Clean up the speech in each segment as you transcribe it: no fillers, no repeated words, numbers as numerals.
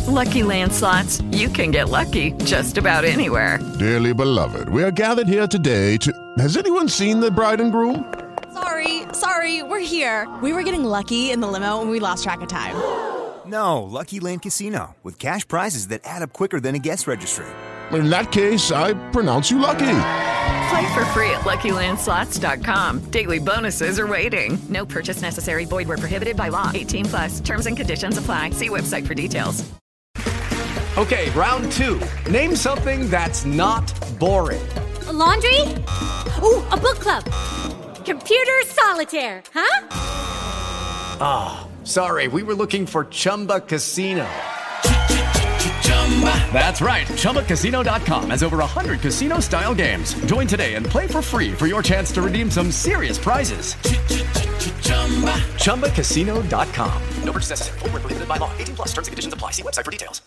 Lucky Land Slots, you can get lucky just about anywhere. Dearly beloved, we are gathered here today to... Has anyone seen the bride and groom? Sorry, we're here. We were getting lucky in the limo and we lost track of time. No, Lucky Land Casino, with cash prizes that add up quicker than a guest registry. In that case, I pronounce you lucky. Play for free at LuckyLandSlots.com. Daily bonuses are waiting. No purchase necessary. Void where prohibited by law. 18+. Terms and conditions apply. See website for details. Okay, round two. Name something that's not boring. A laundry? Ooh, a book club. Computer solitaire, huh? Ah, sorry, we were looking for Chumba Casino. That's right, ChumbaCasino.com has over 100 casino-style games. Join today and play for free for your chance to redeem some serious prizes. ChumbaCasino.com. No purchase necessary. Void where prohibited by law. 18+. Terms and conditions apply. See website for details.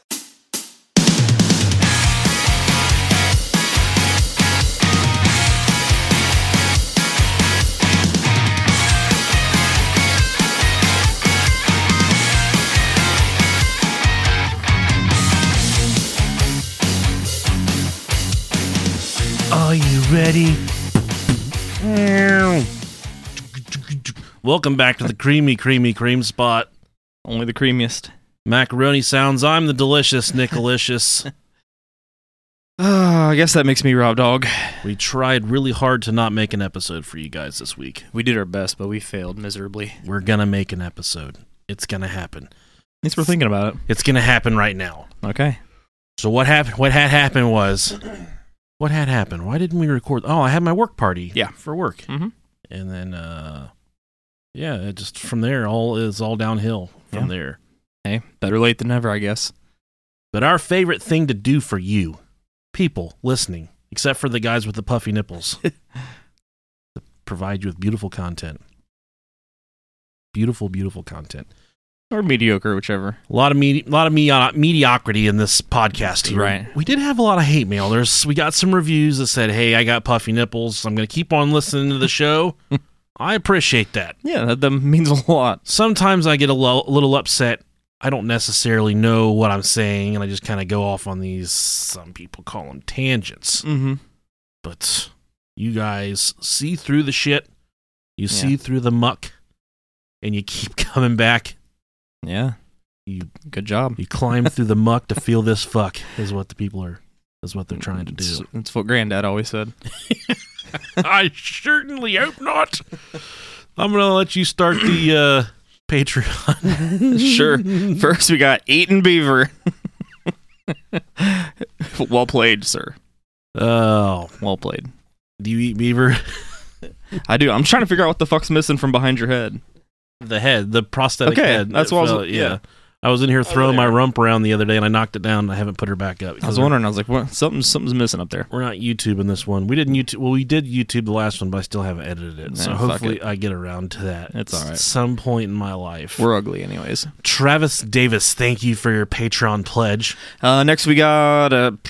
Are you ready? Welcome back to the creamy cream spot. Only the creamiest. Macaroni sounds. I'm the delicious Nicolicious. I guess that makes me Rob Dog. We tried really hard to not make an episode for you guys this week. We did our best, but we failed miserably. We're gonna make an episode. It's gonna happen. At least we're thinking about it. It's gonna happen right now. Okay. So what happened? What had happened was... What had happened? Why didn't we record? Oh, I had my work party. Yeah. For work. Mm-hmm. And then, it just from there, all downhill from there. Hey, better late than never, I guess. But our favorite thing to do for you, people listening, except for the guys with the puffy nipples, to provide you with beautiful content. Beautiful, beautiful content. Or mediocre, whichever. A lot of mediocrity in this podcast here. Right. We did have a lot of hate mail. We got some reviews that said, "Hey, I got puffy nipples. I'm going to keep on listening to the show." I appreciate that. Yeah, that means a lot. Sometimes I get a little upset. I don't necessarily know what I'm saying, and I just kind of go off on these. Some people call them tangents. Mm-hmm. But you guys see through the shit. You see through the muck, and you keep coming back. Yeah. Good job. You climb through the muck to feel this fuck is what the people are, is what they're trying to do. That's what Granddad always said. I certainly hope not. I'm going to let you start the Patreon. Sure. First we got Eaton Beaver. Well played, sir. Oh. Well played. Do you eat beaver? I do. I'm trying to figure out what the fuck's missing from behind your head. The head, the prosthetic head. That's what I was... Yeah. I was in here throwing my rump around the other day, and I knocked it down, and I haven't put her back up. I was wondering. I was like, "What? Something's missing up there." We're not YouTubing this one. We didn't YouTube. Well, we did YouTube the last one, but I still haven't edited it. So hopefully I get around to that. It's all right. At some point in my life. We're ugly anyways. Travis Davis, thank you for your Patreon pledge. Next we got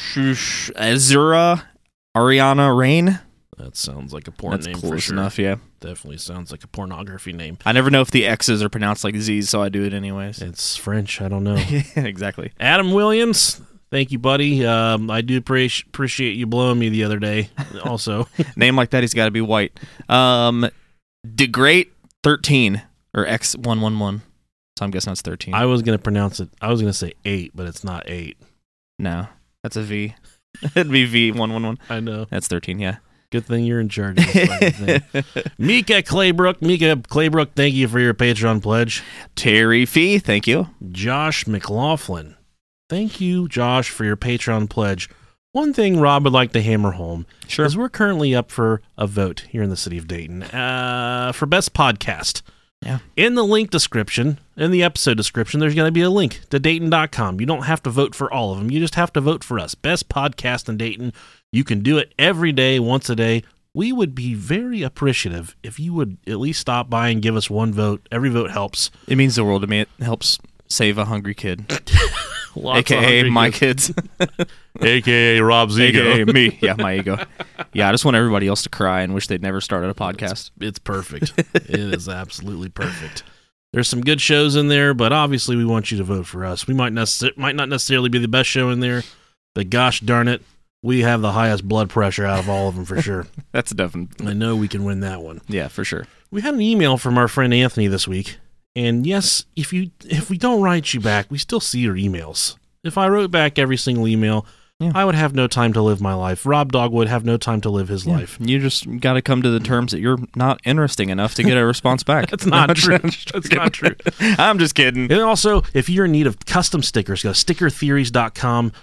Azura Ariana Rain. That sounds like a porn name for sure. Close enough, yeah. Definitely sounds like a pornography name. I never know if the X's are pronounced like Z's, so I do it anyways. It's French. I don't know. Yeah, exactly. Adam Williams, thank you, buddy. I do appreciate you blowing me the other day. Also, name like that, he's got to be white. DeGreat 13 or X111. So I'm guessing that's 13. I was gonna pronounce it. I was gonna say 8, but it's not 8. No, that's a V. It'd be V111. I know. That's 13. Yeah. Good thing you're in charge of this fucking thing. Mika Claybrook, thank you for your Patreon pledge. Terry Fee, thank you. Josh McLaughlin, thank you, Josh, for your Patreon pledge. One thing Rob would like to hammer home is we're currently up for a vote here in the city of Dayton for Best Podcast. Yeah. In the link description, in the episode description, there's going to be a link to Dayton.com. You don't have to vote for all of them. You just have to vote for us. Best Podcast in Dayton. You can do it every day, once a day. We would be very appreciative if you would at least stop by and give us one vote. Every vote helps. It means the world to me. It helps save a hungry kid. AKA my kids. AKA Rob's ego. AKA me. Yeah, my ego. Yeah, I just want everybody else to cry and wish they'd never started a podcast. It's perfect. It is absolutely perfect. There's some good shows in there, but obviously we want you to vote for us. We might not necessarily be the best show in there, but gosh darn it, we have the highest blood pressure out of all of them for sure. That's definitely. I know we can win that one. Yeah, for sure. We had an email from our friend Anthony this week, and yes, if we don't write you back, we still see your emails. If I wrote back every single email, I would have no time to live my life. Rob Dog would have no time to live his life. You just got to come to the terms that you're not interesting enough to get a response back. That's not true. That's not true. I'm just kidding. And also, if you're in need of custom stickers, go to stickertheories.com.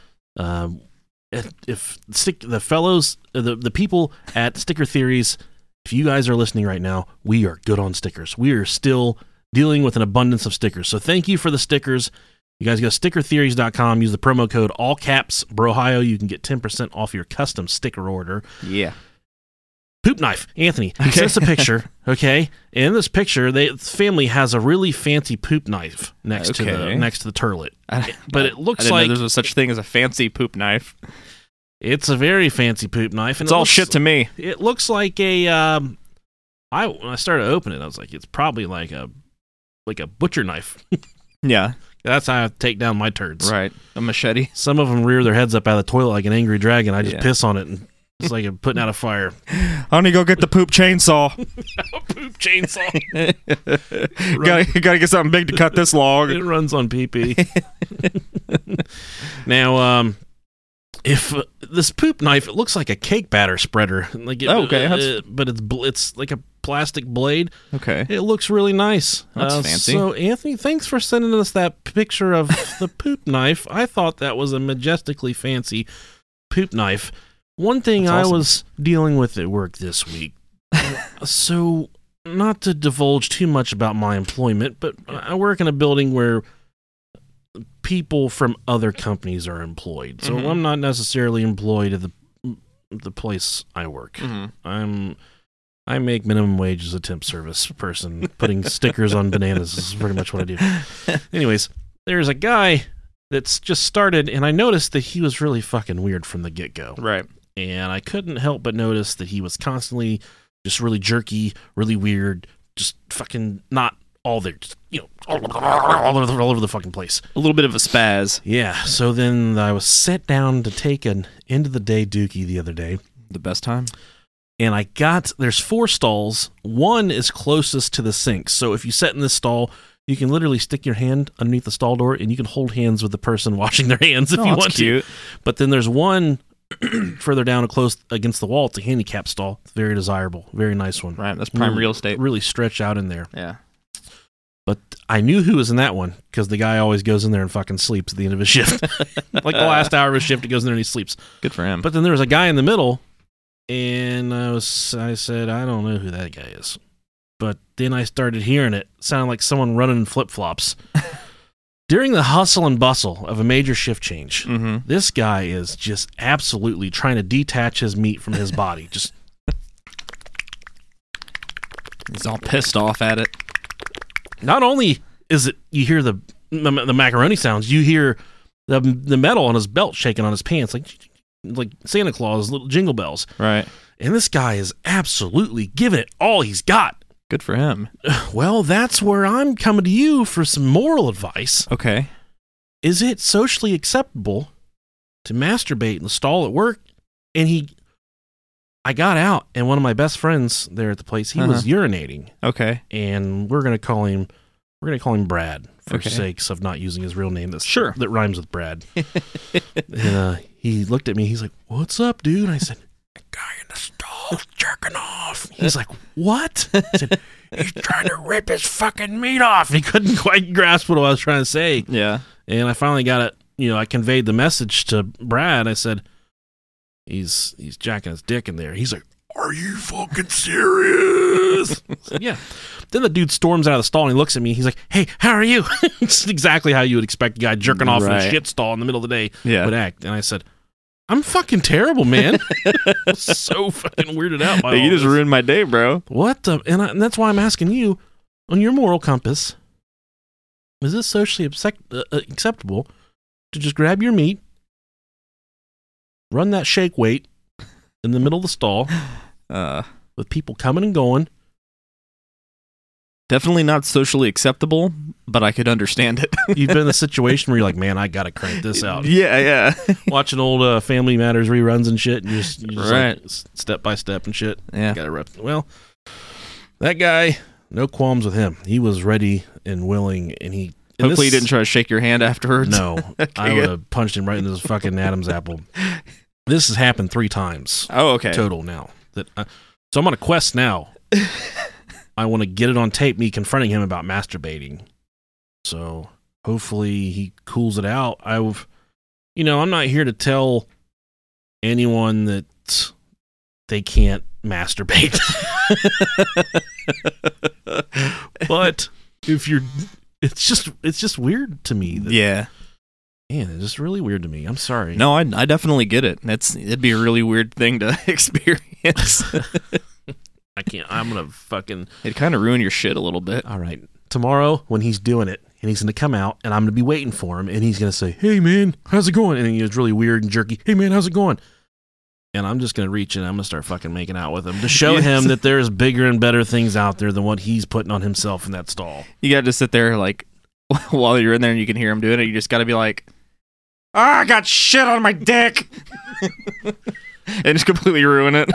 If the people at Sticker Theories, if you guys are listening right now, we are good on stickers. We are still dealing with an abundance of stickers. So thank you for the stickers. You guys go to stickertheories.com, use the promo code all caps Brohio. You can get 10% off your custom sticker order. Yeah. Poop knife. Anthony, he sent us a picture, okay? And in this picture, the family has a really fancy poop knife next to the turlet. But it looks I didn't like know there's a such thing as a fancy poop knife. It's a very fancy poop knife. And it's all shit to me. It looks like a when I started opening it, I was like, it's probably like a butcher knife. Yeah. That's how I take down my turds. Right. A machete. Some of them rear their heads up out of the toilet like an angry dragon. I just piss on it, and it's like I'm putting out a fire. Honey, go get the poop chainsaw. Poop chainsaw. Gotta get something big to cut this log. It runs on pee-pee. Now, if this poop knife, it looks like a cake batter spreader. Like but it's like a plastic blade. Okay. It looks really nice. That's fancy. So, Anthony, thanks for sending us that picture of the poop knife. I thought that was a majestically fancy poop knife. One thing I was dealing with at work this week, so not to divulge too much about my employment, but I work in a building where people from other companies are employed. So I'm not necessarily employed at the place I work. Mm-hmm. I make minimum wage as a temp service person. Putting stickers on bananas is pretty much what I do. Anyways, there's a guy that's just started, and I noticed that he was really fucking weird from the get-go. Right. And I couldn't help but notice that he was constantly just really jerky, really weird, just fucking not all there, just, all over the fucking place. A little bit of a spaz. Yeah. So then I was set down to take an end-of-the-day dookie the other day. The best time? And there's 4 stalls. One is closest to the sink. So if you sit in this stall, you can literally stick your hand underneath the stall door and you can hold hands with the person washing their hands if you want to. But then there's one further down close against the wall. It's a handicap stall. It's very desirable. Very nice one. Right. That's prime real estate. Really stretch out in there. Yeah. But I knew who was in that one because the guy always goes in there and fucking sleeps at the end of his shift. Like the last hour of his shift, he goes in there and he sleeps. Good for him. But then there was a guy in the middle. And I said, I don't know who that guy is. But then I started hearing it. It sounded like someone running in flip-flops. During the hustle and bustle of a major shift change, this guy is just absolutely trying to detach his meat from his body. Just he's all pissed off at it. Not only is it, you hear the macaroni sounds, you hear the metal on his belt shaking on his pants, like Santa Claus, little jingle bells. Right. And this guy is absolutely giving it all he's got. Good for him. Well, that's where I'm coming to you for some moral advice. Okay. Is it socially acceptable to masturbate in the stall at work? And I got out, and one of my best friends there at the place, he was urinating. Okay. And we're gonna call him Brad for sakes of not using his real name. That rhymes with Brad. And he looked at me. He's like, "What's up, dude?" I said, "A guy in the stall's jerking off." He's like, "What?" I said, "He's trying to rip his fucking meat off." He couldn't quite grasp what I was trying to say. Yeah. And I finally got it. I conveyed the message to Brad. I said, He's jacking his dick in there. He's like, "Are you fucking serious?" Said, yeah. Then the dude storms out of the stall and he looks at me. He's like, "Hey, how are you?" It's exactly how you would expect a guy jerking off in a shit stall in the middle of the day would act. And I said, "I'm fucking terrible, man." So fucking weirded out by you just ruined my day, bro. What the? And that's why I'm asking you, on your moral compass, is this socially acceptable to just grab your meat, run that shake weight in the middle of the stall with people coming and going, Definitely not socially acceptable, but I could understand it. You've been in a situation where you're like, man, I gotta crank this out. Yeah. Watching old Family Matters reruns and shit, and you're just Right. like, step by step and shit. Yeah. Gotta rep. Well, that guy, no qualms with him. He was ready and willing, and he. and Hopefully he this- didn't try to shake your hand afterwards. No, Okay, I would good. have punched him right into his fucking Adam's apple. This has happened 3 times Oh, okay. total now. So I'm on a quest now. I want to get it on tape, me confronting him about masturbating. So hopefully he cools it out. I'm not here to tell anyone that they can't masturbate. But it's just weird to me. Yeah. Man, it's just really weird to me. I'm sorry. No, I definitely get it. It'd be a really weird thing to experience. I can't. I'm going to fucking... It'd kind of ruin your shit a little bit. All right. Tomorrow, when he's doing it, and he's going to come out, and I'm going to be waiting for him, and he's going to say, hey, man, how's it going? And he's really weird and jerky. Hey, man, how's it going? And I'm just going to reach in, I'm going to start fucking making out with him to show him that there's bigger and better things out there than what he's putting on himself in that stall. You got to sit there, like, while you're in there and you can hear him doing it, you just got to be like, I got shit on my dick! And just completely ruin it.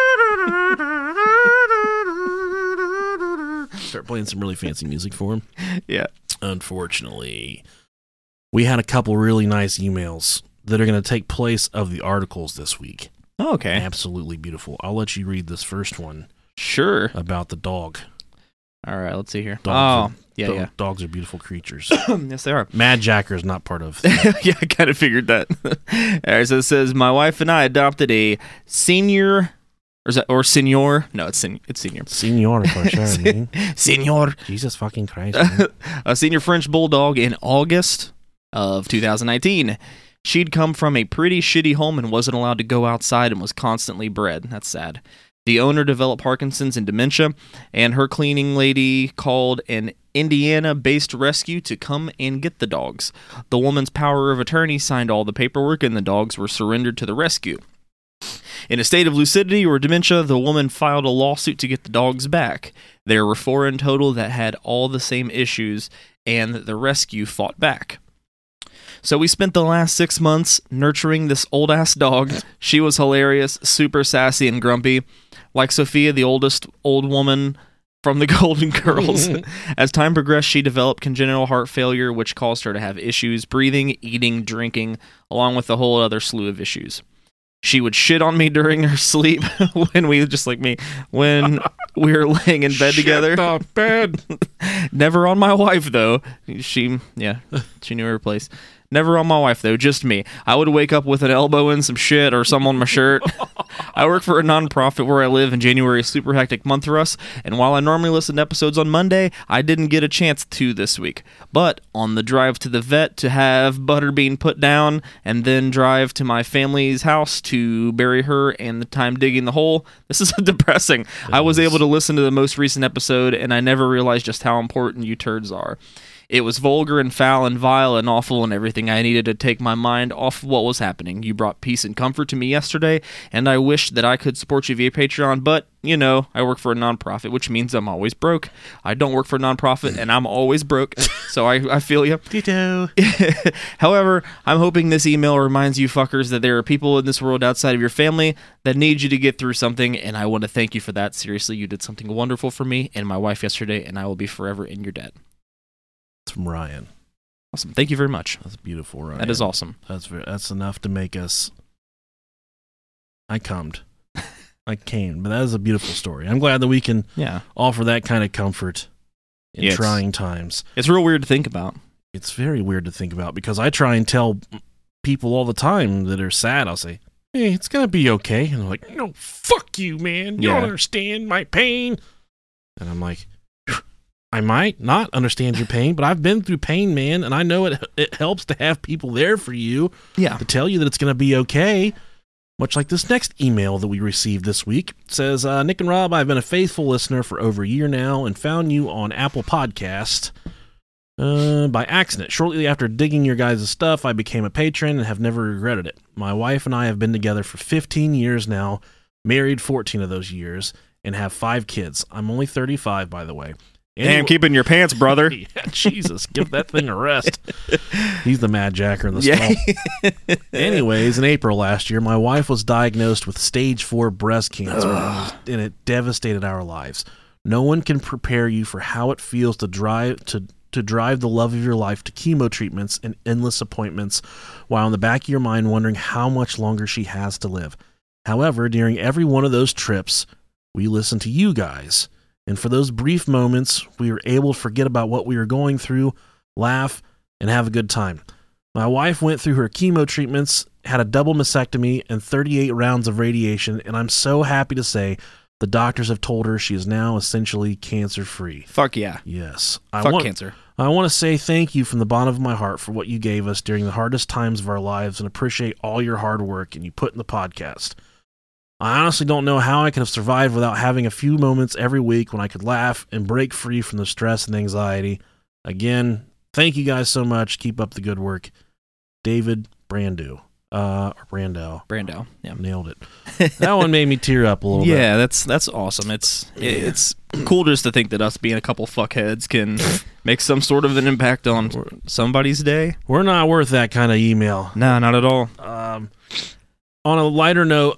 Start playing some really fancy music for him. Yeah. Unfortunately, we had a couple really nice emails that are going to take place of the articles this week. Oh, okay. Absolutely beautiful. I'll let you read this first one Sure. about the dog. All right, let's see here. Dogs Yeah. Dogs are beautiful creatures. Yes, they are. Mad Jacker is not part of. Yeah, I kind of figured that. All right, so it says, my wife and I adopted a senior, or senior? No, it's senior. Senior for sure, man. Senior. Jesus fucking Christ, man. A senior French bulldog in August of 2019. She'd come from a pretty shitty home and wasn't allowed to go outside and was constantly bred. That's sad. The owner developed Parkinson's and dementia, and her cleaning lady called an Indiana-based rescue to come and get the dogs. The woman's power of attorney signed all the paperwork, and the dogs were surrendered to the rescue. In a state of lucidity or dementia, the woman filed a lawsuit to get the dogs back. There were 4 in total that had all the same issues, and the rescue fought back. So we spent the last 6 months nurturing this old-ass dog. She was hilarious, super sassy and grumpy. Like Sophia, the oldest old woman from the Golden Girls. As time progressed, she developed congenital heart failure, which caused her to have issues breathing, eating, drinking, along with a whole other slew of issues. She would shit on me during her sleep when we, just like me, when we were laying in bed together. Bed. Never on my wife, though. She knew her place. Never on my wife, though, just me. I would wake up with an elbow in some shit or some on my shirt. I work for a nonprofit where I live, and January is a super hectic month for us, and while I normally listen to episodes on Monday, I didn't get a chance to this week. But on the drive to the vet to have Butterbean put down, and then drive to my family's house to bury her, and the time digging the hole, this is depressing. I was able to listen to the most recent episode, and I never realized just how important you turds are. It was vulgar and foul and vile and awful and everything. I needed to take my mind off of what was happening. You brought peace and comfort to me yesterday, and I wish that I could support you via Patreon, but, you know, I work for a nonprofit, which means I'm always broke. I don't work for a nonprofit, and I'm always broke, so I feel you. Ditto. However, I'm hoping this email reminds you fuckers that there are people in this world outside of your family that need you to get through something, and I want to thank you for that. Seriously, you did something wonderful for me and my wife yesterday, and I will be forever in your debt. It's from Ryan. Awesome. Thank you very much. That's beautiful, Ryan. That is awesome. That's enough to make us... I cummed. I came. But that is a beautiful story. I'm glad that we can offer that kind of comfort in trying times. It's real weird to think about. It's very weird to think about because I try and tell people all the time that are sad, I'll say, hey, it's going to be okay. And they're like, no, fuck you, man. You don't understand my pain. And I'm like, I might not understand your pain, but I've been through pain, man, and I know it helps to have people there for you to tell you that it's going to be okay. Much like this next email that we received this week. It says, Nick and Rob, I've been a faithful listener for over a year now and found you on Apple Podcast by accident. Shortly after digging your guys' stuff, I became a patron and have never regretted it. My wife and I have been together for 15 years now, married 14 of those years, and have 5 kids. I'm only 35, by the way. Damn, keeping your pants, brother. Yeah, Jesus, give that thing a rest. He's the mad jacker in the stall. Anyways, in April last year, my wife was diagnosed with stage 4 breast cancer, and it devastated our lives. No one can prepare you for how it feels to drive the love of your life to chemo treatments and endless appointments, while in the back of your mind wondering how much longer she has to live. However, during every one of those trips, we listened to you guys. And for those brief moments, we were able to forget about what we were going through, laugh, and have a good time. My wife went through her chemo treatments, had a double mastectomy, and 38 rounds of radiation, and I'm so happy to say the doctors have told her she is now essentially cancer-free. Fuck yeah. Yes. Fuck cancer. I want to say thank you from the bottom of my heart for what you gave us during the hardest times of our lives and appreciate all your hard work and you put in the podcast. I honestly don't know how I could have survived without having a few moments every week when I could laugh and break free from the stress and anxiety. Again, thank you guys so much. Keep up the good work. David Brando. Brando. Yeah. Nailed it. That one made me tear up a little bit. Yeah, that's awesome. It's cool just to think that us being a couple fuckheads can make some sort of an impact on somebody's day. We're not worth that kind of email. No, not at all. On a lighter note,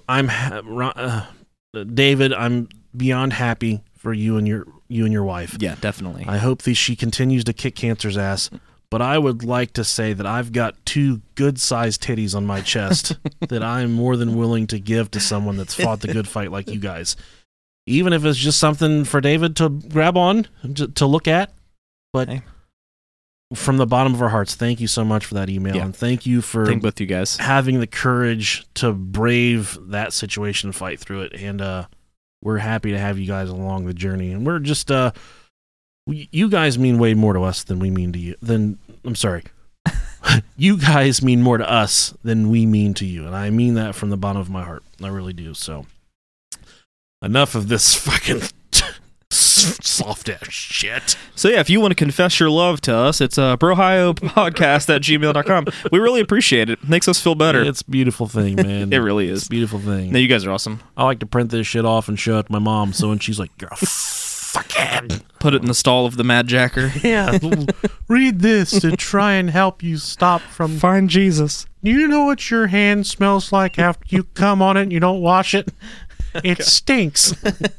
David, I'm beyond happy for you and your wife. Yeah, definitely. I hope that she continues to kick cancer's ass. But I would like to say that I've got 2 good-sized titties on my chest that I'm more than willing to give to someone that's fought the good fight like you guys. Even if it's just something for David to grab on, to look at. But from the bottom of our hearts, thank you so much for that email. Yeah. And thank you for both you guys having the courage to brave that situation and fight through it. And we're happy to have you guys along the journey. And we're just... you guys mean way more to us than we mean to you. I'm sorry. You guys mean more to us than we mean to you. And I mean that from the bottom of my heart. I really do. So, enough of this fucking soft ass shit. So yeah, if you want to confess your love to us, it's brohiopodcast@gmail.com. We really appreciate it. Makes us feel better. It's a beautiful thing, man. It really is. It's a beautiful thing. No, you guys are awesome. I like to print this shit off and show it to my mom. So when she's like, you're a fucking... Put it in the stall of the Mad Jacker. Yeah. Read this to try and help you stop from... Find Jesus. You know what your hand smells like after you come on it and you don't wash it? It stinks.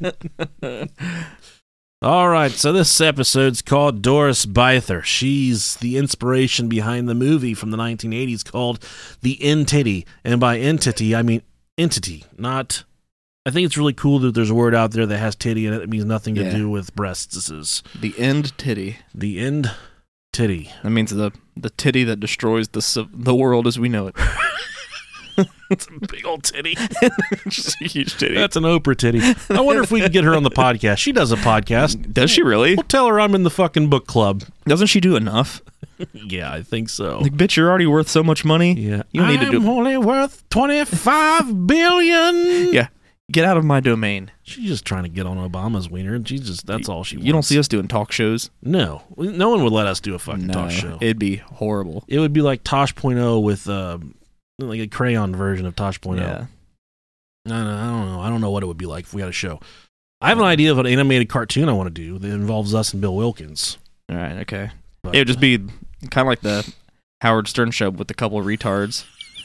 All right, so this episode's called Doris Byther. She's the inspiration behind the movie from the 1980s called The Entity. And by entity, I mean entity, not... I think it's really cool that there's a word out there that has titty in it that means nothing to do with breasts. This is the end titty. The end titty. That means the titty that destroys the world as we know it. It's a big old titty. Just a huge titty. That's an Oprah titty. I wonder if we can get her on the podcast. She does a podcast. Does she really? We'll tell her I'm in the fucking book club. Doesn't she do enough? Yeah, I think so. Like, bitch, you're already worth so much money. Yeah. You need to do... I'm only worth $25 billion. Yeah. Get out of my domain. She's just trying to get on Obama's wiener. That's all she wants. You don't see us doing talk shows? No. No one would let us do a fucking talk show. It'd be horrible. It would be like Tosh.0 with like a crayon version of Tosh.0. Yeah. I don't know. I don't know what it would be like if we had a show. I have an idea of an animated cartoon I want to do that involves us and Bill Wilkins. All right, okay. It would just be kind of like the Howard Stern show with a couple of retards.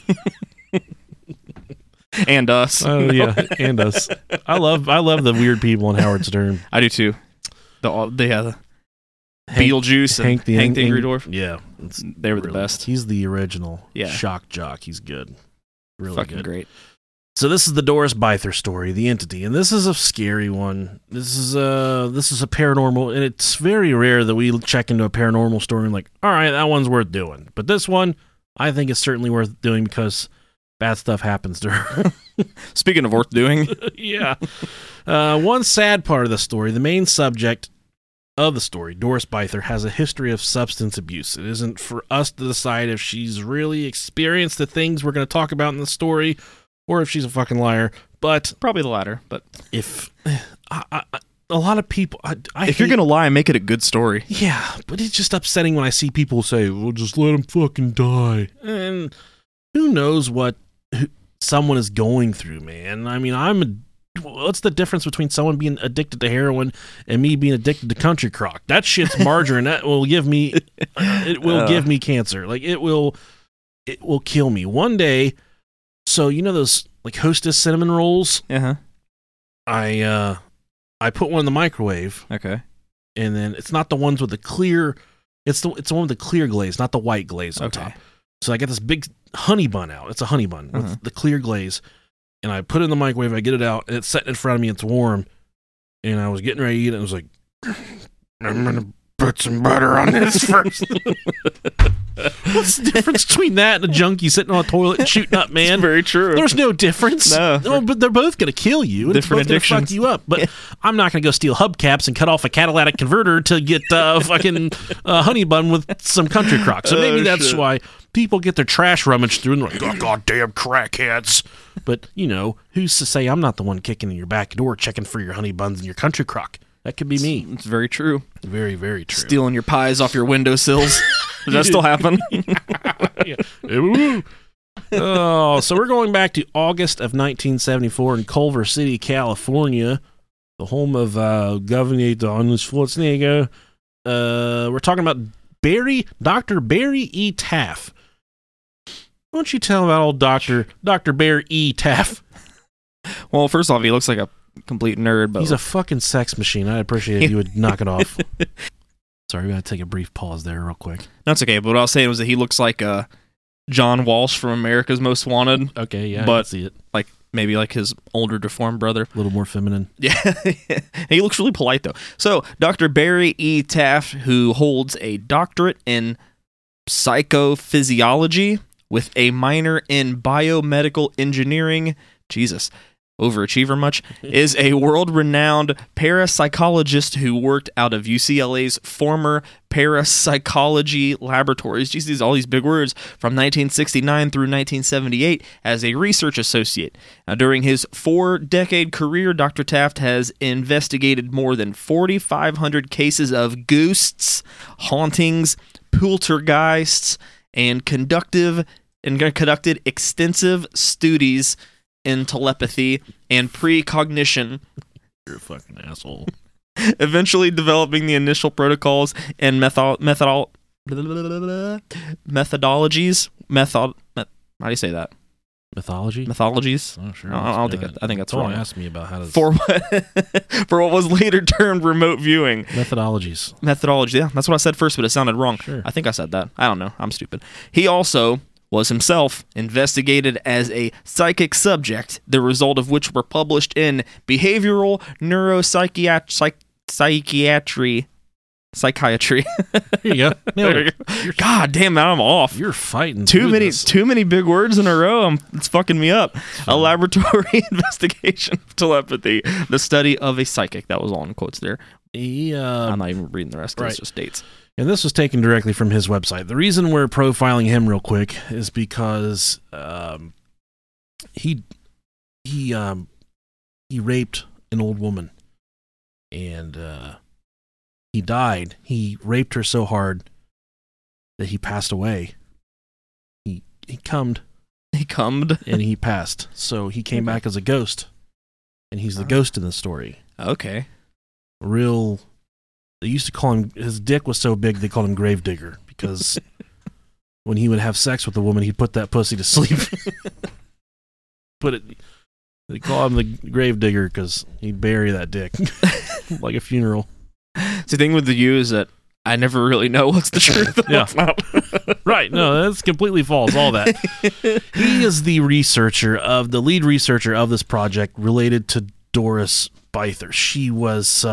And us. Oh, yeah, and us. I love the weird people in Howard Stern. I do too. The Beetlejuice and Hank the Angry Dwarf. Yeah. They were the best. He's the original Yeah. shock jock. He's good. Really fucking good. Great. So this is the Doris Byther story, The Entity, and this is a scary one. This is a paranormal, and it's very rare that we check into a paranormal story and like, all right, that one's worth doing. But this one, I think is certainly worth doing because bad stuff happens to her. Speaking of worth doing. Yeah. One sad part of the story, the main subject of the story, Doris Byther, has a history of substance abuse. It isn't for us to decide if she's really experienced the things we're going to talk about in the story or if she's a fucking liar, but... Probably the latter, but... If... a lot of people... if you're going to lie, make it a good story. Yeah, but it's just upsetting when I see people say, well, just let him fucking die. And who knows what someone is going through, man. I mean, I'm what's the difference between someone being addicted to heroin and me being addicted to Country Crock? That shit's margarine. That will give me, give me cancer. Like it will kill me one day. So you know those like Hostess cinnamon rolls? Uh-huh. I put one in the microwave. Okay. And then it's not the ones with the clear. It's the one with the clear glaze, not the white glaze on top. So I get this big honey bun out. It's a honey bun with the clear glaze. And I put it in the microwave, I get it out, and it's sitting in front of me, it's warm. And I was getting ready to eat it, and I was like, I'm going to put some butter on this first. What's the difference between that and a junkie sitting on a toilet and shooting up, man? It's very true. There's no difference. No, but they're both going to kill you. And Different it's both going to fuck you up. But I'm not going to go steal hubcaps and cut off a catalytic converter to get fucking honey bun with some Country Crock. So maybe that's why people get their trash rummaged through and they're like, oh, goddamn crackheads. But, you know, who's to say I'm not the one kicking in your back door checking for your honey buns and your Country Crock? That could be me. It's very true. Very, very true. Stealing your pies off your windowsills. Does that still happen? Oh, so we're going back to August of 1974 in Culver City, California, the home of Governor Arnold Schwarzenegger. We're talking about Dr. Barry E. Taff. Why don't you tell about old Dr. Barry E. Taff? Well, first off, he looks like a complete nerd, but he's a fucking sex machine. I'd appreciate if you would knock it off. Sorry, we gotta take a brief pause there real quick. That's okay, but what I was saying was that he looks like John Walsh from America's Most Wanted. Okay, yeah, but I can see it. Like maybe like his older deformed brother. A little more feminine. Yeah. He looks really polite though. So Dr. Barry E. Taff, who holds a doctorate in psychophysiology with a minor in biomedical engineering, Jesus, overachiever much, is a world-renowned parapsychologist who worked out of UCLA's former parapsychology laboratories. Geez, all these big words. From 1969 through 1978 as a research associate. Now, during his 4-decade career, Dr. Taft has investigated more than 4,500 cases of ghosts, hauntings, poltergeists, and conducted extensive studies in telepathy and precognition. You're a fucking asshole. Eventually developing the initial protocols and methodologies. How do you say that? Mythology? Mythologies? Oh, sure. I think that's wrong. Ask me about how to... For what was later termed remote viewing. Methodology, yeah. That's what I said first, but it sounded wrong. Sure. I think I said that. I don't know. I'm stupid. He also was himself investigated as a psychic subject, the result of which were published in Behavioral Neuropsychiatry. Psychiatry. Here you go. God damn it, I'm off. You're fighting. Too many big words in a row. It's fucking me up. A laboratory investigation of telepathy, the study of a psychic. That was all in quotes there. I'm not even reading the rest. Right. It's just dates. And this was taken directly from his website. The reason we're profiling him real quick is because he raped an old woman, and he died. He raped her so hard that he passed away. He cummed. He cummed? And he passed. So he came back as a ghost, and he's the ghost in the story. Okay. They used to call him, his dick was so big they called him Gravedigger, because when he would have sex with a woman, he'd put that pussy to sleep. They call him the Gravedigger because he'd bury that dick like a funeral. The thing with you is that I never really know what's the truth and what's not. Right, no, that's completely false, all that. He is the lead researcher of this project related to Doris Byther. She was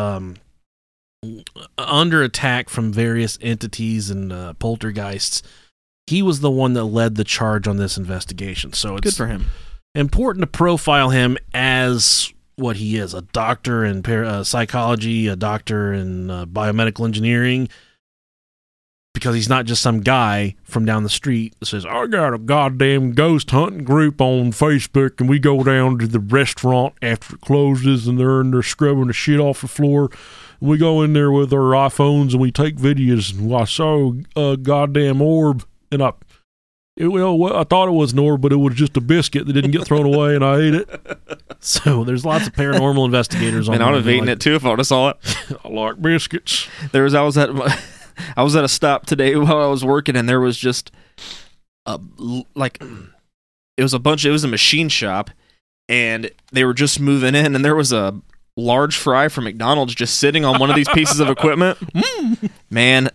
under attack from various entities and poltergeists. He was the one that led the charge on this investigation. So it's good for him. Important to profile him as what he is, a doctor in psychology, a doctor in biomedical engineering, because he's not just some guy from down the street that says, I got a goddamn ghost hunting group on Facebook, and we go down to the restaurant after it closes, and they're in there scrubbing the shit off the floor. We go in there with our iPhones, and we take videos, and I saw a goddamn orb, and Well, I thought it was Nor, but it was just a biscuit that didn't get thrown away, and I ate it. So there's lots of paranormal investigators on. And I would have eaten it too if I would have saw it. I like biscuits. I was at a stop today while I was working, and there was just it was a machine shop, and they were just moving in, and there was a large fry from McDonald's just sitting on one of these pieces of equipment. Man.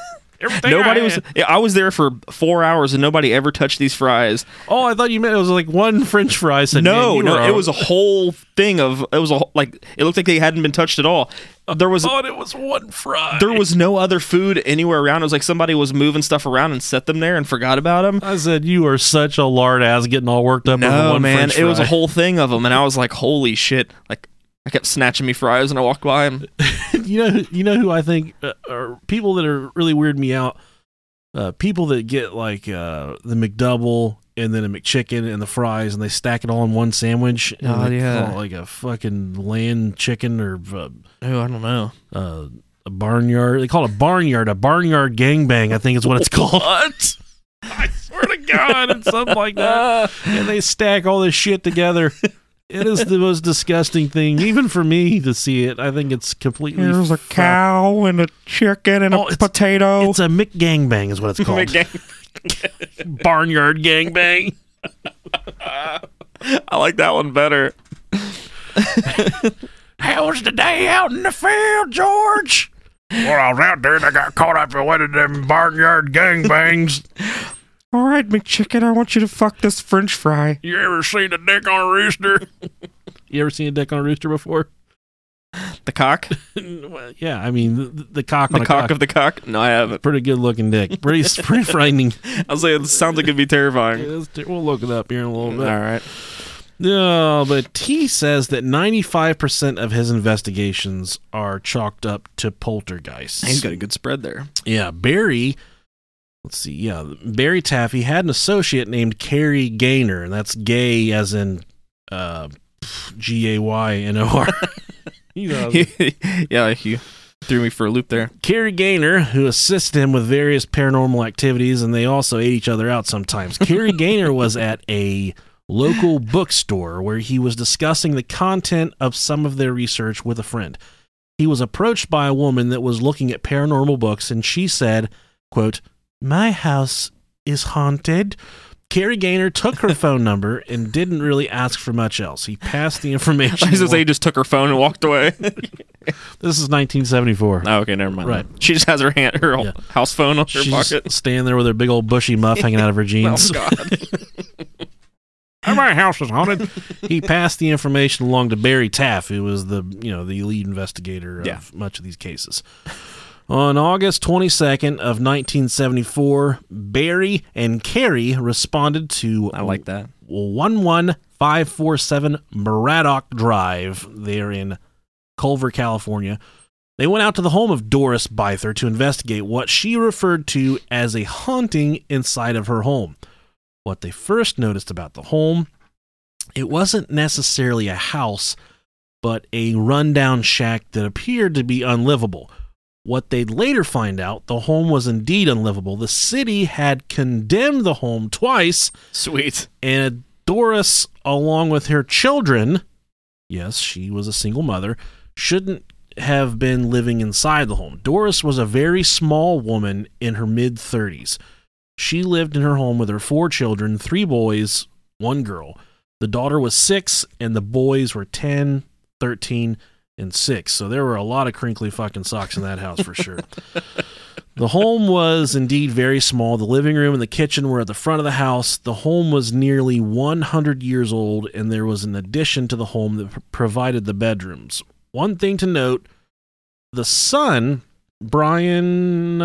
I was there for 4 hours and nobody ever touched these fries. Oh, I thought you meant it was like one French fry. No, it was a whole thing of it looked like they hadn't been touched at all. I thought it was one fry. There was no other food anywhere around. It was like somebody was moving stuff around and set them there and forgot about them. I said, you are such a lard ass getting all worked up over one man, French fry. It was a whole thing of them, and I was like, holy shit. Like, I kept snatching me fries and I walked by them. You know who I think are people that are really weird me out? People that get like the McDouble and then a McChicken and the fries and they stack it all in one sandwich. And Oh, they yeah. call it like a fucking land chicken or I don't know. a barnyard. They call it a barnyard gangbang, I think is what it's called. What? I swear to God, it's something like that. And they stack all this shit together. It is the most disgusting thing, even for me to see it. I think it's completely. There's a cow and a chicken and a potato. It's a McGangbang, is what it's called. Barnyard gangbang. I like that one better. How was the day out in the field, George? Well, I was out there and I got caught up in one of them barnyard gangbangs. All right, McChicken, I want you to fuck this French fry. You ever seen a dick on a rooster? You ever seen a dick on a rooster before? The cock? Well, yeah, I mean, the cock The on a cock of the cock? No, I haven't. Pretty good looking dick. Pretty frightening. I was like, it sounds like it'd be terrifying. We'll look it up here in a little bit. All right. No, but he says that 95% of his investigations are chalked up to poltergeists. He's got a good spread there. Yeah, Barry Taffy had an associate named Carrie Gaynor, and that's gay as in Gaynor. You know. Yeah, you threw me for a loop there. Carrie Gaynor, who assisted him with various paranormal activities, and they also ate each other out sometimes. Carrie Gaynor was at a local bookstore where he was discussing the content of some of their research with a friend. He was approached by a woman that was looking at paranormal books, and she said, quote, "My house is haunted." Carrie Gaynor took her phone number and didn't really ask for much else. He passed the information. I was going to say he just took her phone and walked away. This is 1974. Oh, okay, never mind. Right. She just has her house phone on her She's pocket. standing there with her big old bushy muff hanging out of her jeans. Oh, God. My house is haunted. He passed the information along to Barry Taff, who was the lead investigator of much of these cases. On August 22nd of 1974, Barry and Carrie responded to I like that. 11547 Braddock Drive there in Culver, California. They went out to the home of Doris Byther to investigate what she referred to as a haunting inside of her home. What they first noticed about the home, it wasn't necessarily a house, but a rundown shack that appeared to be unlivable. What they'd later find out, the home was indeed unlivable. The city had condemned the home twice. Sweet. And Doris, along with her children, yes, she was a single mother, shouldn't have been living inside the home. Doris was a very small woman in her mid-30s. She lived in her home with her 4 children, 3 boys, 1 girl. The daughter was 6, and the boys were 10, 13, and 6. So there were a lot of crinkly fucking socks in that house for sure. The home was indeed very small. The living room and the kitchen were at the front of the house. The home was nearly 100 years old, and there was an addition to the home that provided the bedrooms. One thing to note, the son, Brian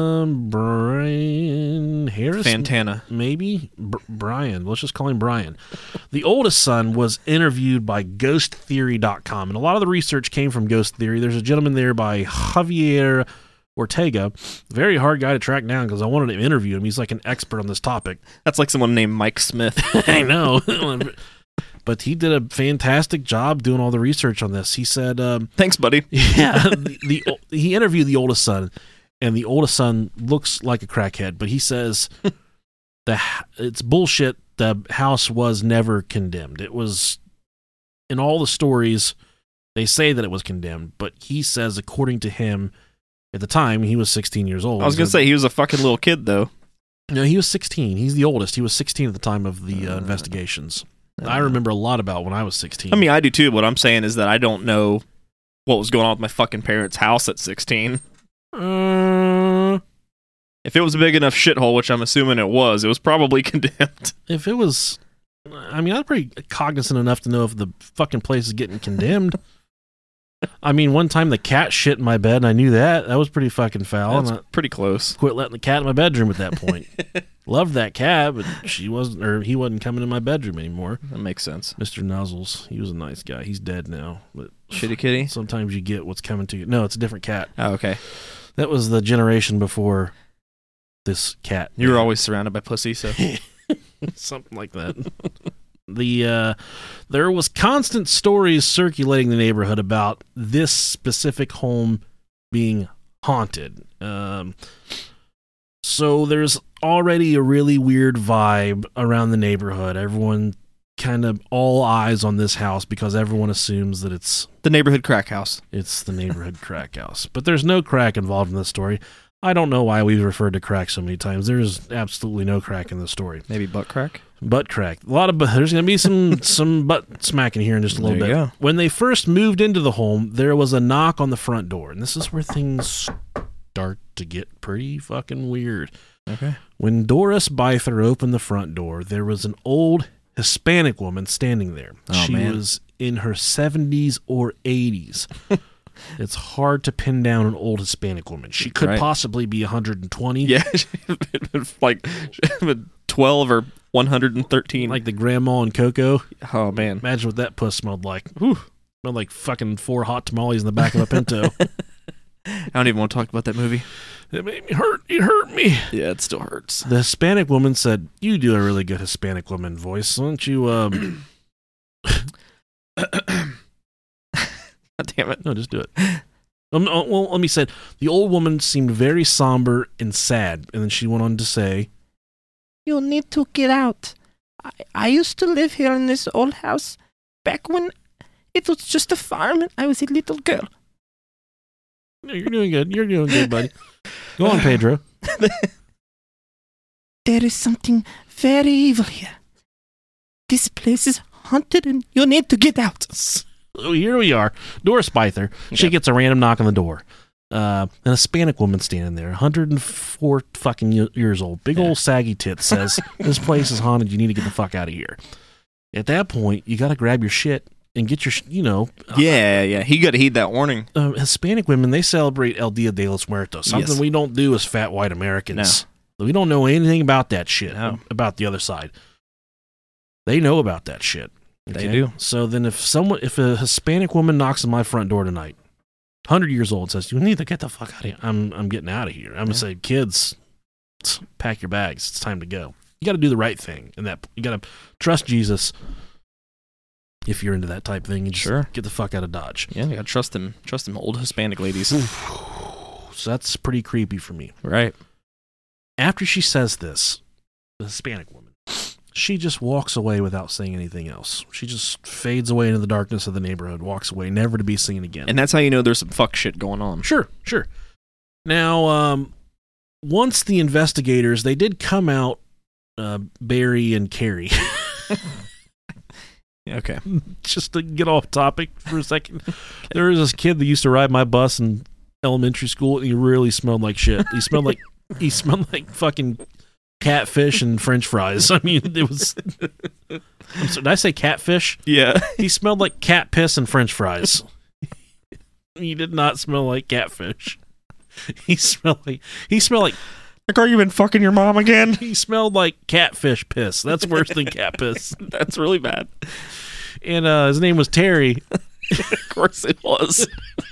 Harris? Fantana. Maybe? Brian. Let's just call him Brian. The oldest son was interviewed by GhostTheory.com, and a lot of the research came from Ghost Theory. There's a gentleman there by Javier Ortega. Very hard guy to track down because I wanted to interview him. He's like an expert on this topic. That's like someone named Mike Smith. I know. But he did a fantastic job doing all the research on this. He said, "Thanks, buddy." Yeah, he interviewed the oldest son, and the oldest son looks like a crackhead. But he says it's bullshit. The house was never condemned. It was, in all the stories, they say that it was condemned, but he says, according to him, at the time, he was 16 years old. I was going to say, he was a fucking little kid, though. No, he was 16. He's the oldest. He was 16 at the time of the investigations. I remember a lot about when I was 16. I mean, I do too. What I'm saying is that I don't know what was going on with my fucking parents' house at 16. If it was a big enough shithole, which I'm assuming it was probably condemned. If it was, I mean, I'm pretty cognizant enough to know if the fucking place is getting condemned. I mean, one time the cat shit in my bed, and I knew that. That was pretty fucking foul. That's pretty close. Quit letting the cat in my bedroom at that point. Loved that cat, but he wasn't coming in my bedroom anymore. That makes sense. Mr. Nuzzles, he was a nice guy. He's dead now. But Shitty kitty? Sometimes you get what's coming to you. No, it's a different cat. Oh, okay. That was the generation before this cat. You were always surrounded by pussy, so. Something like that. There was constant stories circulating the neighborhood about this specific home being haunted. So there's already a really weird vibe around the neighborhood. Everyone kind of all eyes on this house because everyone assumes that it's the neighborhood crack house. It's the neighborhood crack house. But there's no crack involved in this story. I don't know why we've referred to crack so many times. There's absolutely no crack in the story. Maybe butt crack? Butt crack. There's going to be some butt smacking here in just a little bit. Go. When they first moved into the home, there was a knock on the front door. And this is where things start to get pretty fucking weird. Okay. When Doris Byther opened the front door, there was an old Hispanic woman standing there. She was in her 70s or 80s. It's hard to pin down an old Hispanic woman. She could possibly be 120. Yeah, like 12 or 113. Like the grandma and Coco. Oh, man. Imagine what that puss smelled like. Whew. Smelled like fucking 4 hot tamales in the back of a Pinto. I don't even want to talk about that movie. It made me hurt. It hurt me. Yeah, it still hurts. The Hispanic woman said, "You do a really good Hispanic woman voice. Why don't you, Damn it. No, just do it. Well, let me say, the old woman seemed very somber and sad, and then she went on to say, "You need to get out. I used to live here in this old house back when it was just a farm and I was a little girl." No, you're doing good. You're doing good, buddy. Go on, Pedro. "There is something very evil here. This place is haunted and you need to get out." So here we are. Doris Byther. She gets a random knock on the door. An Hispanic woman standing there, 104 fucking years old. Big old saggy tits says, "This place is haunted. You need to get the fuck out of here." At that point, you got to grab your shit and get your, Yeah. He got to heed that warning. Hispanic women, they celebrate El Dia de los Muertos. Something we don't do as fat white Americans. No. We don't know anything about that shit, about the other side. They know about that shit. Okay? They do. So then if a Hispanic woman knocks on my front door tonight, 100 years old, says, "You need to get the fuck out of here. I'm getting out of here." I'm going to say, "Kids, pack your bags. It's time to go." You got to do the right thing. And that you got to trust Jesus if you're into that type of thing. And just get the fuck out of Dodge. Yeah, you got to trust them old Hispanic ladies. So that's pretty creepy for me. Right. After she says this, the Hispanic woman, she just walks away without saying anything else. She just fades away into the darkness of the neighborhood, walks away, never to be seen again. And that's how you know there's some fuck shit going on. Sure. Now, once the investigators, they did come out, Barry and Carrie. Okay. Just to get off topic for a second, there was this kid that used to ride my bus in elementary school, and he really smelled like shit. He smelled like fucking catfish and French fries. I mean, it was. I'm sorry, did I say catfish? Yeah. He smelled like cat piss and French fries. He did not smell like catfish. He smelled like. Like, are you been fucking your mom again? He smelled like catfish piss. That's worse than cat piss. That's really bad. And his name was Terry. Of course it was.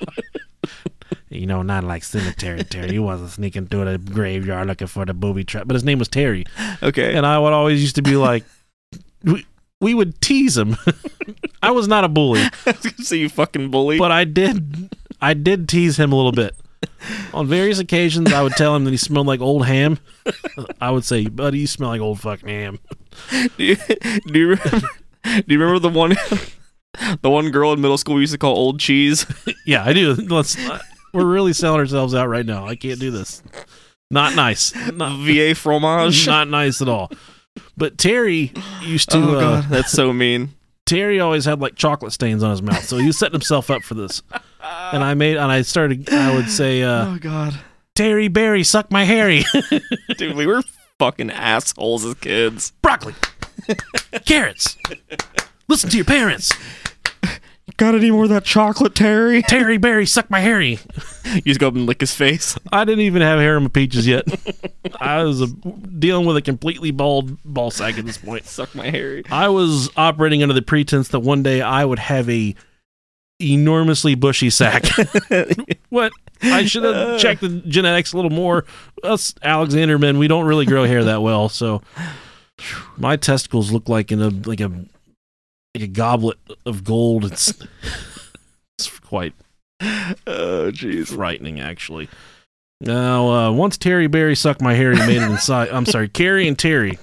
Not like cemetery Terry. He wasn't sneaking through the graveyard looking for the booby trap. But his name was Terry. Okay. And I would always used to be like, we would tease him. I was not a bully. I was going to say you fucking bully. But I did tease him a little bit. On various occasions, I would tell him that he smelled like old ham. I would say, buddy, you smell like old fucking ham. Do you remember the one girl in middle school we used to call old cheese? Yeah, I do. We're really selling ourselves out right now. I can't do this. Not nice. VA fromage. Not nice at all. But Terry used to... Oh, God, that's so mean. Terry always had like chocolate stains on his mouth, so he was setting himself up for this. And I would say, oh, God. Terry Berry, suck my Harry. Dude, we were fucking assholes as kids. Broccoli. Carrots. Listen to your parents. Got any more of that chocolate, Terry? Terry Berry, suck my Harry. You just go up and lick his face. I didn't even have hair on my peaches yet. I was dealing with a completely bald ball sack at this point. Suck my Harry. I was operating under the pretense that one day I would have a enormously bushy sack. What? I should have checked the genetics a little more. Us Alexander men, we don't really grow hair that well, so my testicles look like a goblet of gold. It's quite frightening, actually. Now, once Terry Berry sucked my hair, he made it inside. I'm sorry, Carrie and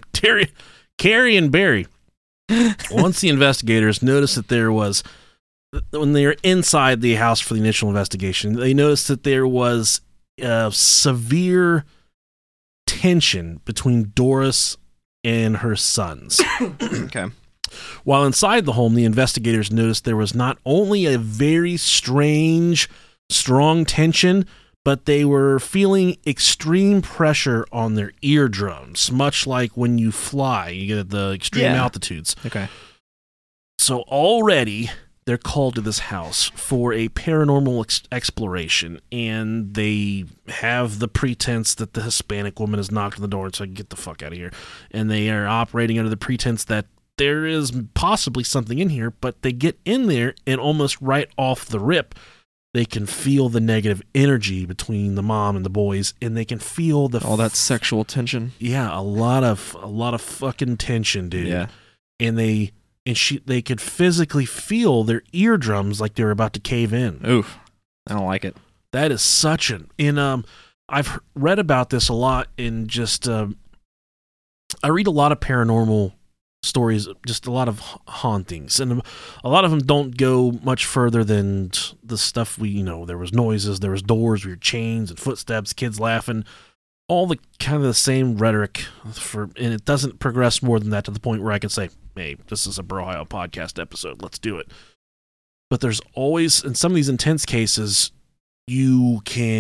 Barry. Once the investigators noticed that there was, when they were inside the house for the initial investigation, they noticed that there was severe tension between Doris and her sons. Okay. While inside the home, the investigators noticed there was not only a very strange, strong tension, but they were feeling extreme pressure on their eardrums, much like when you fly, you get at the extreme altitudes. Okay. So already they're called to this house for a paranormal exploration, and they have the pretense that the Hispanic woman has knocked on the door and said, "Get the fuck out of here." And they are operating under the pretense that there is possibly something in here, but they get in there and almost right off the rip, they can feel the negative energy between the mom and the boys, and they can feel all that sexual tension. Yeah, a lot of fucking tension, dude. Yeah. And they could physically feel their eardrums like they were about to cave in. Oof. I don't like it. That is such I've read about this a lot in just I read a lot of paranormal stories, just a lot of hauntings, and a lot of them don't go much further than the stuff there was noises, there was doors, weird chains and footsteps, kids laughing, all the kind of the same rhetoric and it doesn't progress more than that to the point where I can say, hey, this is a Brohio podcast episode, let's do it. But there's always, in some of these intense cases, you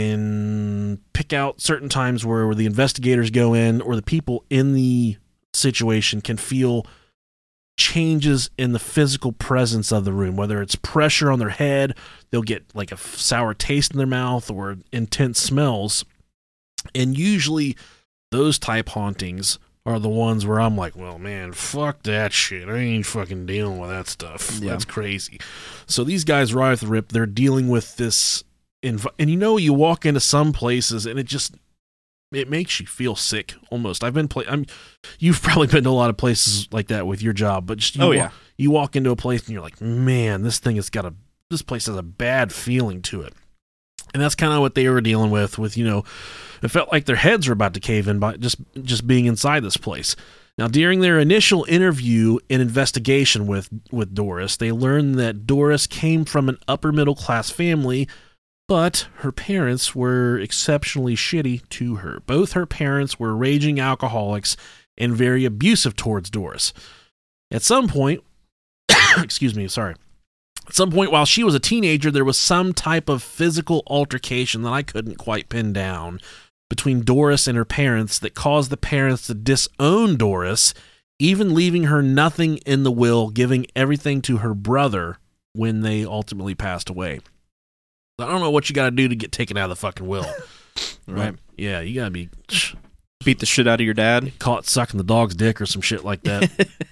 can pick out certain times where the investigators go in or the people in the situation can feel changes in the physical presence of the room, whether it's pressure on their head, they'll get like a sour taste in their mouth, or intense smells. And usually those type hauntings are the ones where I'm like, well, man, fuck that shit. I ain't fucking dealing with that stuff. Yeah. That's crazy. So these guys right off the rip, they're dealing with this and you walk into some places and it makes you feel sick almost. You've probably been to a lot of places like that with your job, but just you walk into a place and you're like, man, this place has a bad feeling to it. And that's kind of what they were dealing with, it felt like their heads were about to cave in by just being inside this place. Now, during their initial interview and investigation with Doris, they learned that Doris came from an upper middle class family, but her parents were exceptionally shitty to her. Both her parents were raging alcoholics and very abusive towards Doris. At some point, At some point while she was a teenager, there was some type of physical altercation that I couldn't quite pin down between Doris and her parents that caused the parents to disown Doris, even leaving her nothing in the will, giving everything to her brother when they ultimately passed away. I don't know what you got to do to get taken out of the fucking will. Right. Yeah, you got to be... Beat the shit out of your dad? Caught sucking the dog's dick or some shit like that.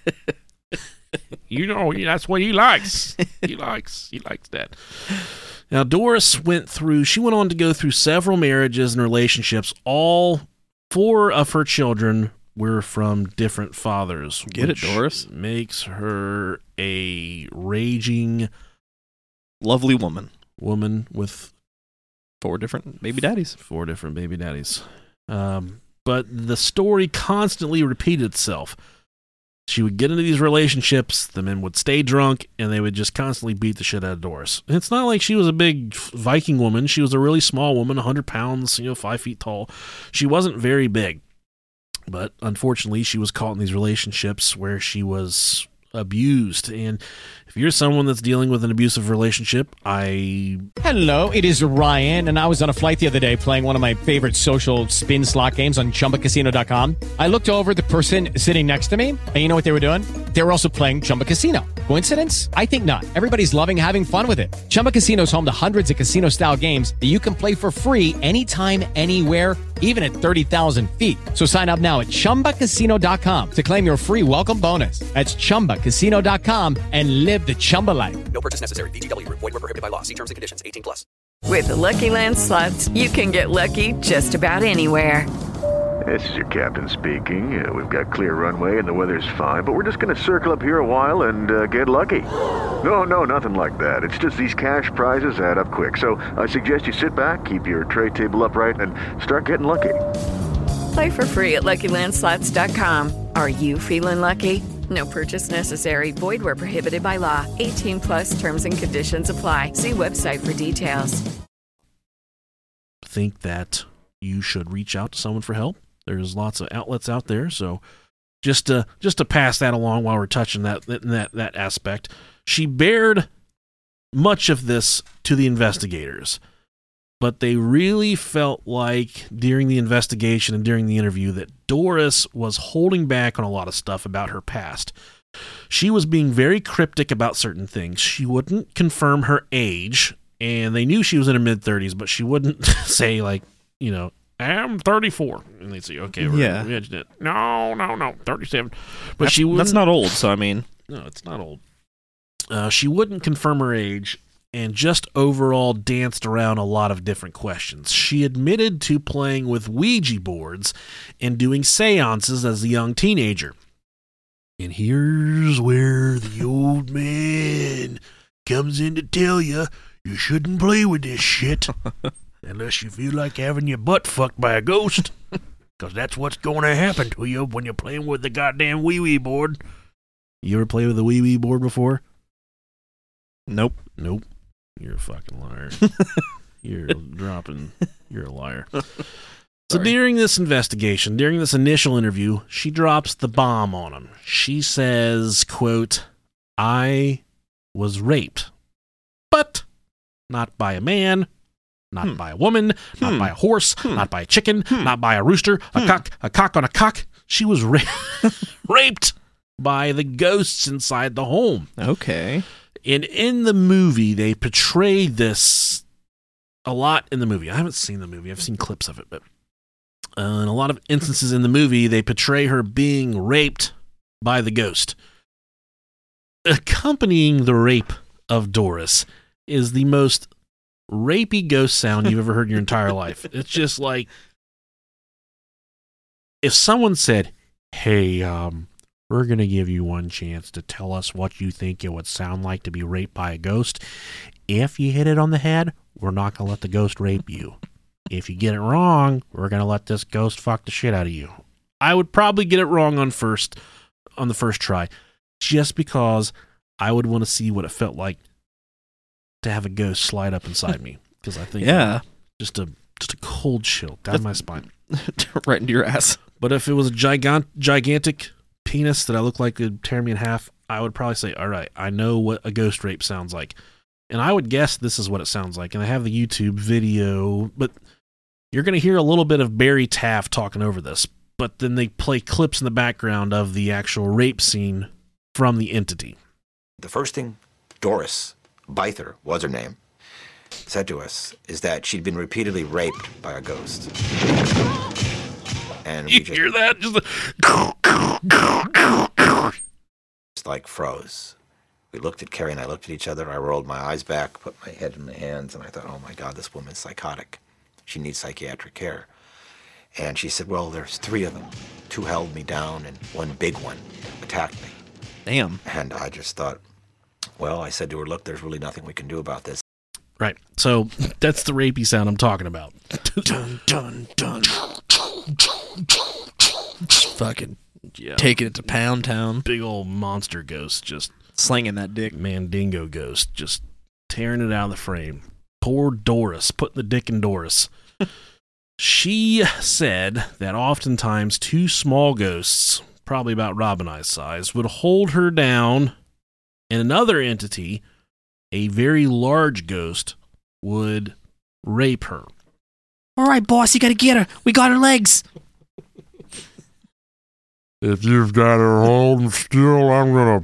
That's what he likes. He likes that. Now, Doris went on to go through several marriages and relationships. All 4 of her children were from different fathers. Get it, Doris? Makes her a raging... lovely woman with 4 different baby daddies. 4 different baby daddies. But the story constantly repeated itself. She would get into these relationships, the men would stay drunk, and they would just constantly beat the shit out of Doris. And it's not like she was a big Viking woman. She was a really small woman, 100 pounds, 5 feet tall. She wasn't very big. But unfortunately, she was caught in these relationships where she was abused. And if you're someone that's dealing with an abusive relationship, Hello, it is Ryan, and I was on a flight the other day playing one of my favorite social spin slot games on ChumbaCasino.com. I looked over the person sitting next to me, and you know what they were doing? They were also playing Chumba Casino. Coincidence? I think not. Everybody's loving having fun with it. Chumba Casino is home to hundreds of casino-style games that you can play for free anytime, anywhere, even at 30,000 feet. So sign up now at ChumbaCasino.com to claim your free welcome bonus. That's ChumbaCasino.com and live the Chumba life. No purchase necessary. VGW. Void were prohibited by law. See terms and conditions. 18+. With the Lucky Land Slots, you can get lucky just about anywhere. This is your captain speaking. We've got clear runway and the weather's fine, but we're just going to circle up here a while and get lucky. No, nothing like that. It's just these cash prizes add up quick. So I suggest you sit back, keep your tray table upright, and start getting lucky. Play for free at LuckyLandSlots.com. Are you feeling lucky? No purchase necessary. Void where prohibited by law. 18+ terms and conditions apply. See website for details. think that you should reach out to someone for help. There's lots of outlets out there, so just to pass that along while we're touching that aspect. She bared much of this to the investigators, but they really felt like during the investigation and during the interview that Doris was holding back on a lot of stuff about her past. She was being very cryptic about certain things. She wouldn't confirm her age, and they knew she was in her mid-30s, but she wouldn't say, like, you know, I'm 34. And they'd say, okay, no, 37. But that's not old, so I mean. No, it's not old. She wouldn't confirm her age and just overall danced around a lot of different questions. She admitted to playing with Ouija boards and doing seances as a young teenager. And here's where the old man comes in to tell you shouldn't play with this shit unless you feel like having your butt fucked by a ghost. Because that's what's going to happen to you when you're playing with the goddamn Ouija board. You ever play with a Ouija board before? Nope. You're a fucking liar. You're a liar. So during this investigation, during this initial interview, she drops the bomb on him. She says, quote, I was raped, but not by a man, not by a woman, not by a horse, not by a chicken, not by a rooster, a cock on a cock. She was raped by the ghosts inside the home. Okay. And in the movie, they portrayed this a lot in the movie. I haven't seen the movie. I've seen clips of it, but in a lot of instances in the movie, they portray her being raped by the ghost. Accompanying the rape of Doris is the most rapey ghost sound you've ever heard in your entire life. It's just like if someone said, hey, we're going to give you one chance to tell us what you think it would sound like to be raped by a ghost. If you hit it on the head, we're not going to let the ghost rape you. If you get it wrong, we're going to let this ghost fuck the shit out of you. I would probably get it wrong on the first try, just because I would want to see what it felt like to have a ghost slide up inside me. Because I think just a cold chill down my spine. Right into your ass. But if it was a gigantic penis that I looked like could tear me in half, I would probably say, all right, I know what a ghost rape sounds like. And I would guess this is what it sounds like. And I have the YouTube video, but you're going to hear a little bit of Barry Taft talking over this. But then they play clips in the background of the actual rape scene from the entity. The first thing Doris Byther was her name, said to us is that she'd been repeatedly raped by a ghost. And you hear that? Just like froze. We looked at Carrie and I looked at each other. I rolled my eyes back, put my head in my hands, and I thought, oh my God, this woman's psychotic. She needs psychiatric care. And she said, well, there's 3 of them. 2 held me down and 1 big one attacked me. Damn. And I just thought, well, I said to her, look, there's really nothing we can do about this. Right. So that's the rapey sound I'm talking about. Dun, dun, dun. Fucking Yeah. taking it to Pound Town. Big old monster ghost just slinging that dick. Mandingo ghost just tearing it out of the frame. Poor Doris, putting the dick in Doris. She said that oftentimes two small ghosts, probably about Robin Eye's size, would hold her down, and another entity, a very large ghost, would rape her. All right, boss, you gotta get her. We got her legs. If you've got her holding still, I'm gonna.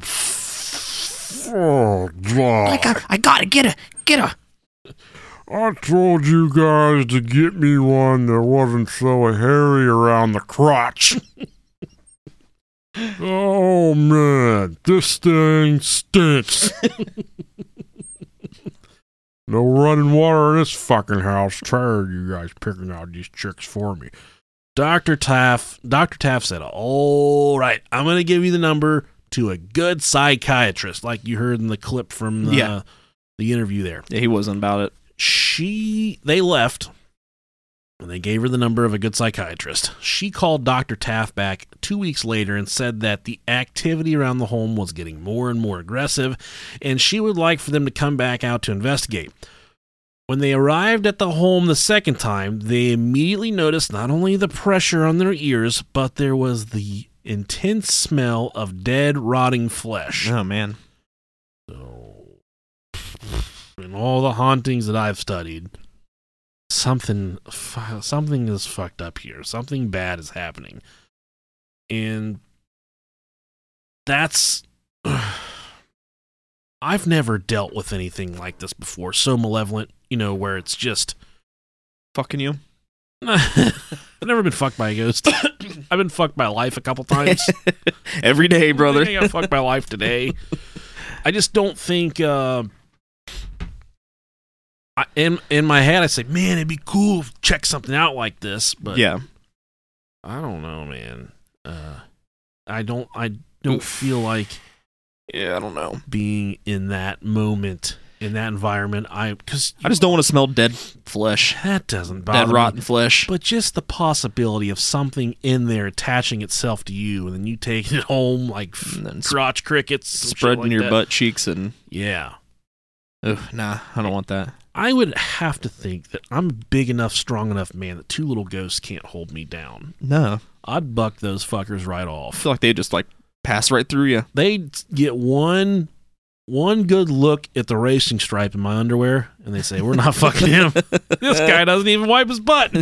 Oh, God. I gotta get her. Get her. I told you guys to get me one that wasn't so hairy around the crotch. Oh, man. This thing stinks. No running water in this fucking house. Tired of you guys picking out these chicks for me. Dr. Taff said, all right, I'm going to give you the number to a good psychiatrist, like you heard in the clip from the interview there. Yeah, he wasn't about it. They left, and they gave her the number of a good psychiatrist. She called Dr. Taff back 2 weeks later and said that the activity around the home was getting more and more aggressive, and she would like for them to come back out to investigate. When they arrived at the home the second time, they immediately noticed not only the pressure on their ears, but there was the intense smell of dead, rotting flesh. Oh, man. So, in all the hauntings that I've studied, something is fucked up here. Something bad is happening. And that's... I've never dealt with anything like this before, so malevolent, where it's just... Fucking you? I've never been fucked by a ghost. I've been fucked by life a couple times. Every day, brother. I got fucked by life today. I just don't think... in my head, I say, man, it'd be cool to check something out like this, but... Yeah. I don't know, man. I don't feel like... Yeah, I don't know. Being in that moment, in that environment, I just don't want to smell dead flesh. That doesn't bother me. Dead, rotten flesh. But just the possibility of something in there attaching itself to you, and then you take it home like crotch crickets, spreading like your that. butt cheeks, and yeah. Ugh, nah, I don't want that. I would have to think that I'm a big enough, strong enough man that two little ghosts can't hold me down. No, I'd buck those fuckers right off. I feel like they just pass right through you. They get one good look at the racing stripe in my underwear, and they say, we're not fucking him. This guy doesn't even wipe his butt.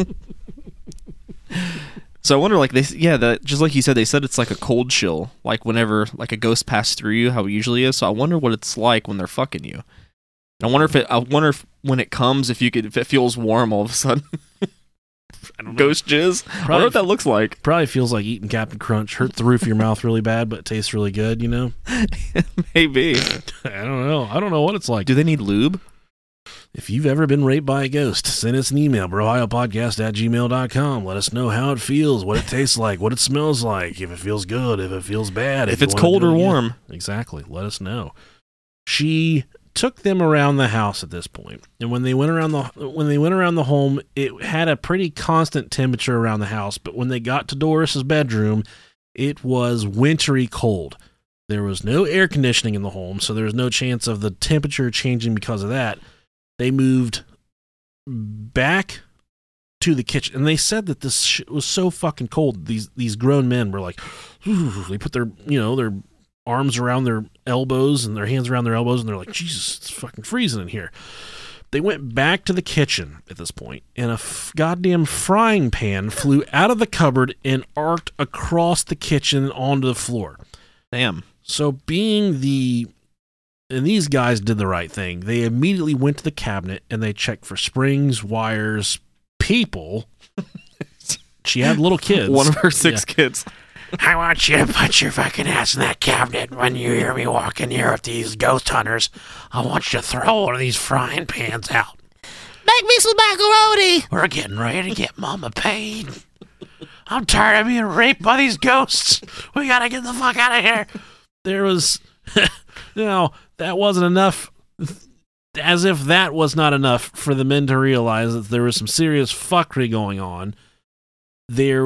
So I wonder, just like you said, they said it's like a cold chill, like whenever a ghost passes through you, how it usually is. So I wonder what it's like when they're fucking you. And I wonder if when it comes, if it feels warm all of a sudden. I don't know. Ghost jizz. I wonder what that looks like. Probably feels like eating Captain Crunch. Hurt the roof of your mouth really bad, but it tastes really good, Maybe. I don't know. I don't know what it's like. Do they need lube? If you've ever been raped by a ghost, send us an email, brohiopodcast@gmail.com. Let us know how it feels, what it tastes like, what it smells like, if it feels good, if it feels bad. If it's cold or warm. Exactly. Let us know. She took them around the house at this point, and when they went around the home, it had a pretty constant temperature around the house, but when they got to Doris's bedroom, it was wintry cold. There was no air conditioning in the home, so there was no chance of the temperature changing because of that. They moved back to the kitchen, and they said that this shit was so fucking cold. These grown men were like, they put their their arms around their elbows and their hands around their elbows, and they're like, Jesus, it's fucking freezing in here. They went back to the kitchen at this point, and a goddamn frying pan flew out of the cupboard and arced across the kitchen onto the floor. Damn. So and these guys did the right thing. They immediately went to the cabinet and they checked for springs, wires, people. She had little kids. One of her 6 kids. I want you to put your fucking ass in that cabinet when you hear me walk in here with these ghost hunters. I want you to throw one of these frying pans out. Make me some macaroni. We're getting ready to get Mama paid. I'm tired of being raped by these ghosts. We gotta get the fuck out of here. There was... that wasn't enough. as if that was not enough for the men to realize that there was some serious fuckery going on, this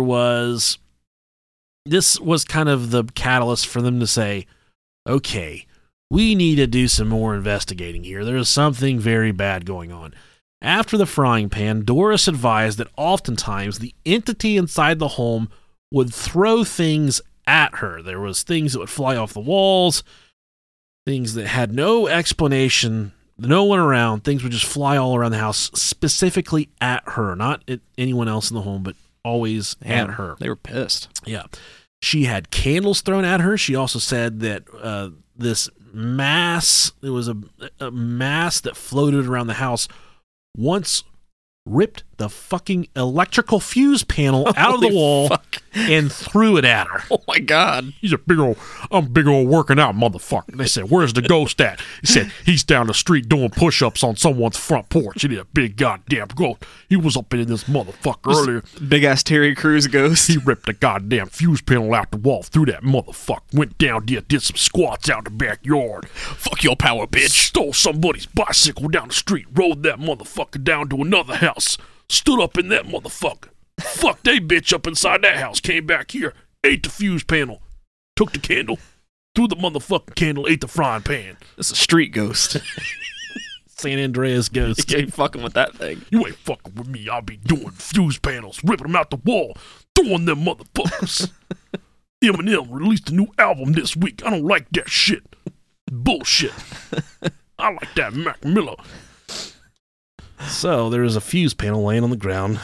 was kind of the catalyst for them to say, okay, we need to do some more investigating here. There's something very bad going on. After the frying pan, Doris advised that oftentimes the entity inside the home would throw things at her. There was things that would fly off the walls, things that had no explanation, no one around. Things would just fly all around the house, specifically at her, not at anyone else in the home, but always at her. They were pissed. Yeah. She had candles thrown at her. She also said that this mass, it was a mass that floated around the house, once ripped the fucking electrical fuse panel out of the wall and threw it at her. Oh my God. I'm big old working out motherfucker. They said, where's the ghost at? He said, he's down the street doing push-ups on someone's front porch. He did a big goddamn ghost. He was up in this motherfucker earlier. Big-ass Terry Crews ghost. He ripped the goddamn fuse panel out the wall, threw that motherfucker, went down there, did some squats out in the backyard. Fuck your power, bitch. Stole somebody's bicycle down the street, rode that motherfucker down to another house. Stood up in that motherfucker. Fucked they bitch up inside that house. Came back here. Ate the fuse panel. Took the candle. Threw the motherfucking candle. Ate the frying pan. It's a street ghost. San Andreas ghost. You ain't fucking with that thing. You ain't fucking with me. I'll be doing fuse panels. Ripping them out the wall. Throwing them motherfuckers. Eminem released a new album this week. I don't like that shit. Bullshit. I like that Mac Miller. So there was a fuse panel laying on the ground.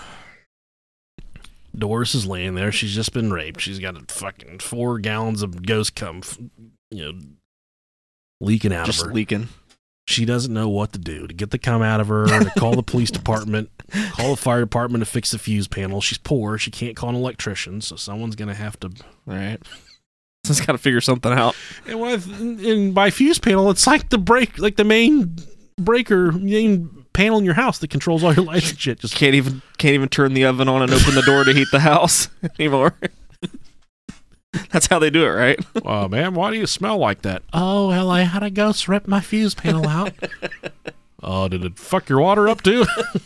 Doris is laying there. She's just been raped. She's got a fucking 4 gallons of ghost cum, leaking out of her. Just leaking. She doesn't know what to do to get the cum out of her, to call the police department, call the fire department to fix the fuse panel. She's poor. She can't call an electrician, so someone's going to have to. All right. Just got to figure something out. And by fuse panel, it's like the main breaker, main panel in your house that controls all your lights and shit. Just can't even turn the oven on and open the door to heat the house anymore. That's how they do it, right? Oh, man, why do you smell like that? Oh, well, I had a ghost rip my fuse panel out. Oh, did it fuck your water up too?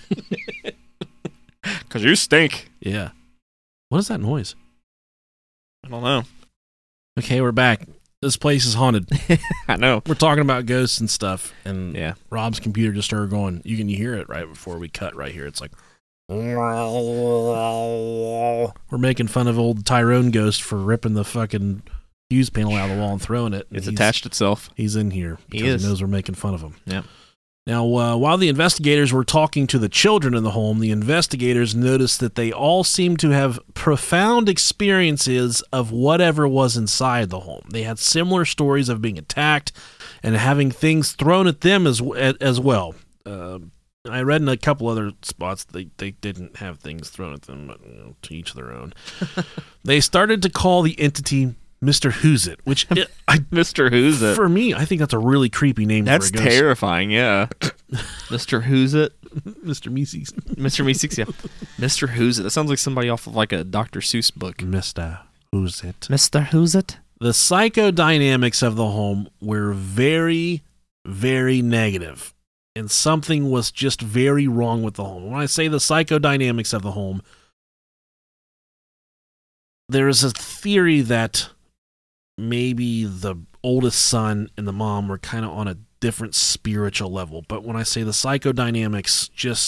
Because you stink. Yeah. What is that noise? I don't know. Okay, we're back. This place is haunted. I know. We're talking about ghosts and stuff, and yeah. Rob's computer just started going. You can hear it right before we cut right here. It's like, we're making fun of old Tyrone Ghost for ripping the fucking fuse panel out of the wall and throwing it. It's attached itself. He's in here because he knows we're making fun of him. Yeah. Now, while the investigators were talking to the children in the home, the investigators noticed that they all seemed to have profound experiences of whatever was inside the home. They had similar stories of being attacked and having things thrown at them as well. I read in a couple other spots they didn't have things thrown at them, but to each their own. They started to call the entity Mr. Who's It, which Mr. Who's It. For me, I think that's a really creepy name. That's for a ghost. terrifying, yeah. Mr. Who's It? Mr. Meeseeks. Mr. Meeseeks, yeah. Mr. Who's It. That sounds like somebody off of like a Dr. Seuss book. Mr. Who's It? Mr. Who's It? The psychodynamics of the home were very, very negative, and something was just very wrong with the home. When I say the psychodynamics of the home, there is a theory that maybe the oldest son and the mom were kind of on a different spiritual level. But when I say the psychodynamics,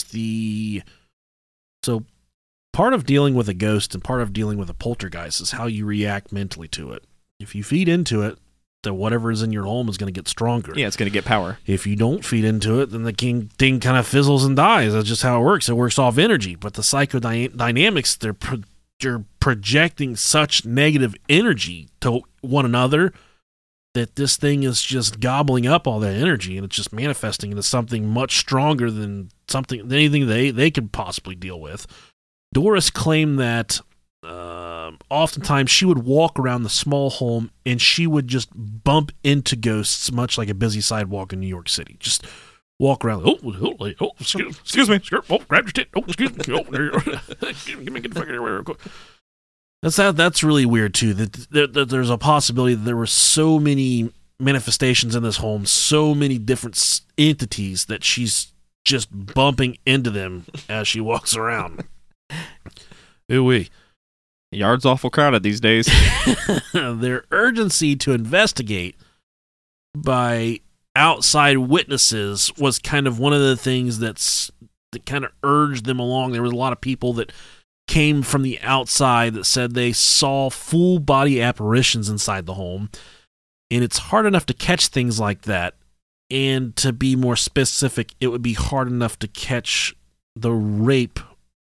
so part of dealing with a ghost and part of dealing with a poltergeist is how you react mentally to it. If you feed into it, then whatever is in your home is going to get stronger. Yeah, it's going to get power. If you don't feed into it, then the thing kind of fizzles and dies. That's just how it works. It works off energy. But the psychodynamics, they're projecting such negative energy to one another that this thing is just gobbling up all that energy, and it's just manifesting into something much stronger than anything they could possibly deal with. Doris claimed that oftentimes she would walk around the small home and she would just bump into ghosts, much like a busy sidewalk in New York City. Just walk around. Oh, excuse me. Oh, grab your tit. Oh, excuse me. Oh, get the fuck out of here real quick. That's really weird too. That there's a possibility that there were so many manifestations in this home, so many different entities that she's just bumping into them as she walks around. Ooh-wee. Yard's awful crowded these days. Their urgency to investigate by outside witnesses was kind of one of the things that kind of urged them along. There was a lot of people that came from the outside that said they saw full body apparitions inside the home, and it's hard enough to catch things like that. And to be more specific, it would be hard enough to catch the rape,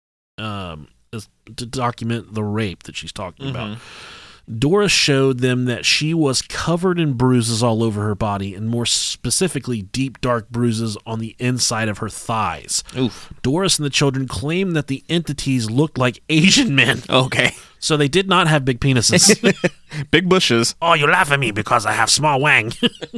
to document the rape that she's talking about. Doris showed them that she was covered in bruises all over her body, and more specifically, deep, dark bruises on the inside of her thighs. Oof. Doris and the children claimed that the entities looked like Asian men. Okay. So they did not have big penises. Big bushes. Oh, you laugh at me because I have small wang.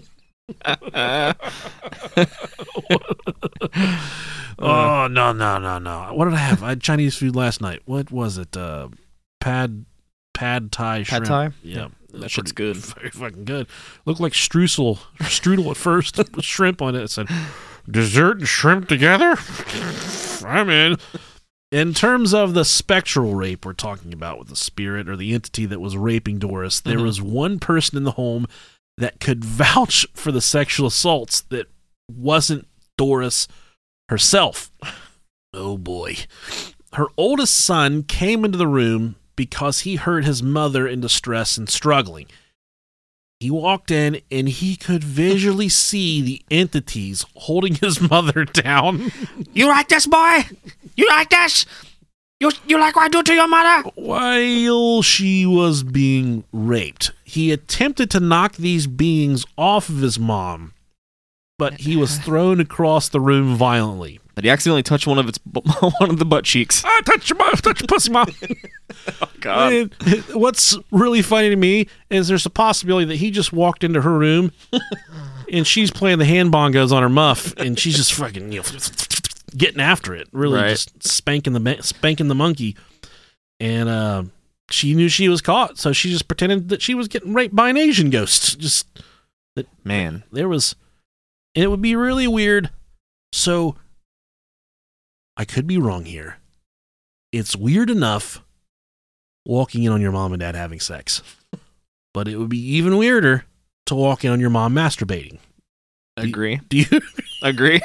Oh, no. What did I have? I had Chinese food last night. What was it? Pad Thai shrimp. Pad Thai? Yeah. That shit's good. Very fucking good. Looked like strudel at first with shrimp on it. It said, dessert and shrimp together? I'm in. In terms of the spectral rape we're talking about with the spirit or the entity that was raping Doris, there was one person in the home that could vouch for the sexual assaults that wasn't Doris herself. Oh boy. Her oldest son came into the room because he heard his mother in distress and struggling. He walked in and he could visually see the entities holding his mother down. You like this, boy? You like this? You like what I do to your mother? While she was being raped, he attempted to knock these beings off of his mom, but he was thrown across the room violently. But he accidentally touched one of the butt cheeks. I touch your pussy, mom. Oh, God. And what's really funny to me is there's a possibility that he just walked into her room and she's playing the hand bongos on her muff and she's just fucking getting after it, really just spanking the monkey. And she knew she was caught, so she just pretended that she was getting raped by an Asian ghost. And it would be really weird. So I could be wrong here. It's weird enough walking in on your mom and dad having sex, but it would be even weirder to walk in on your mom masturbating. Agree. Do you agree?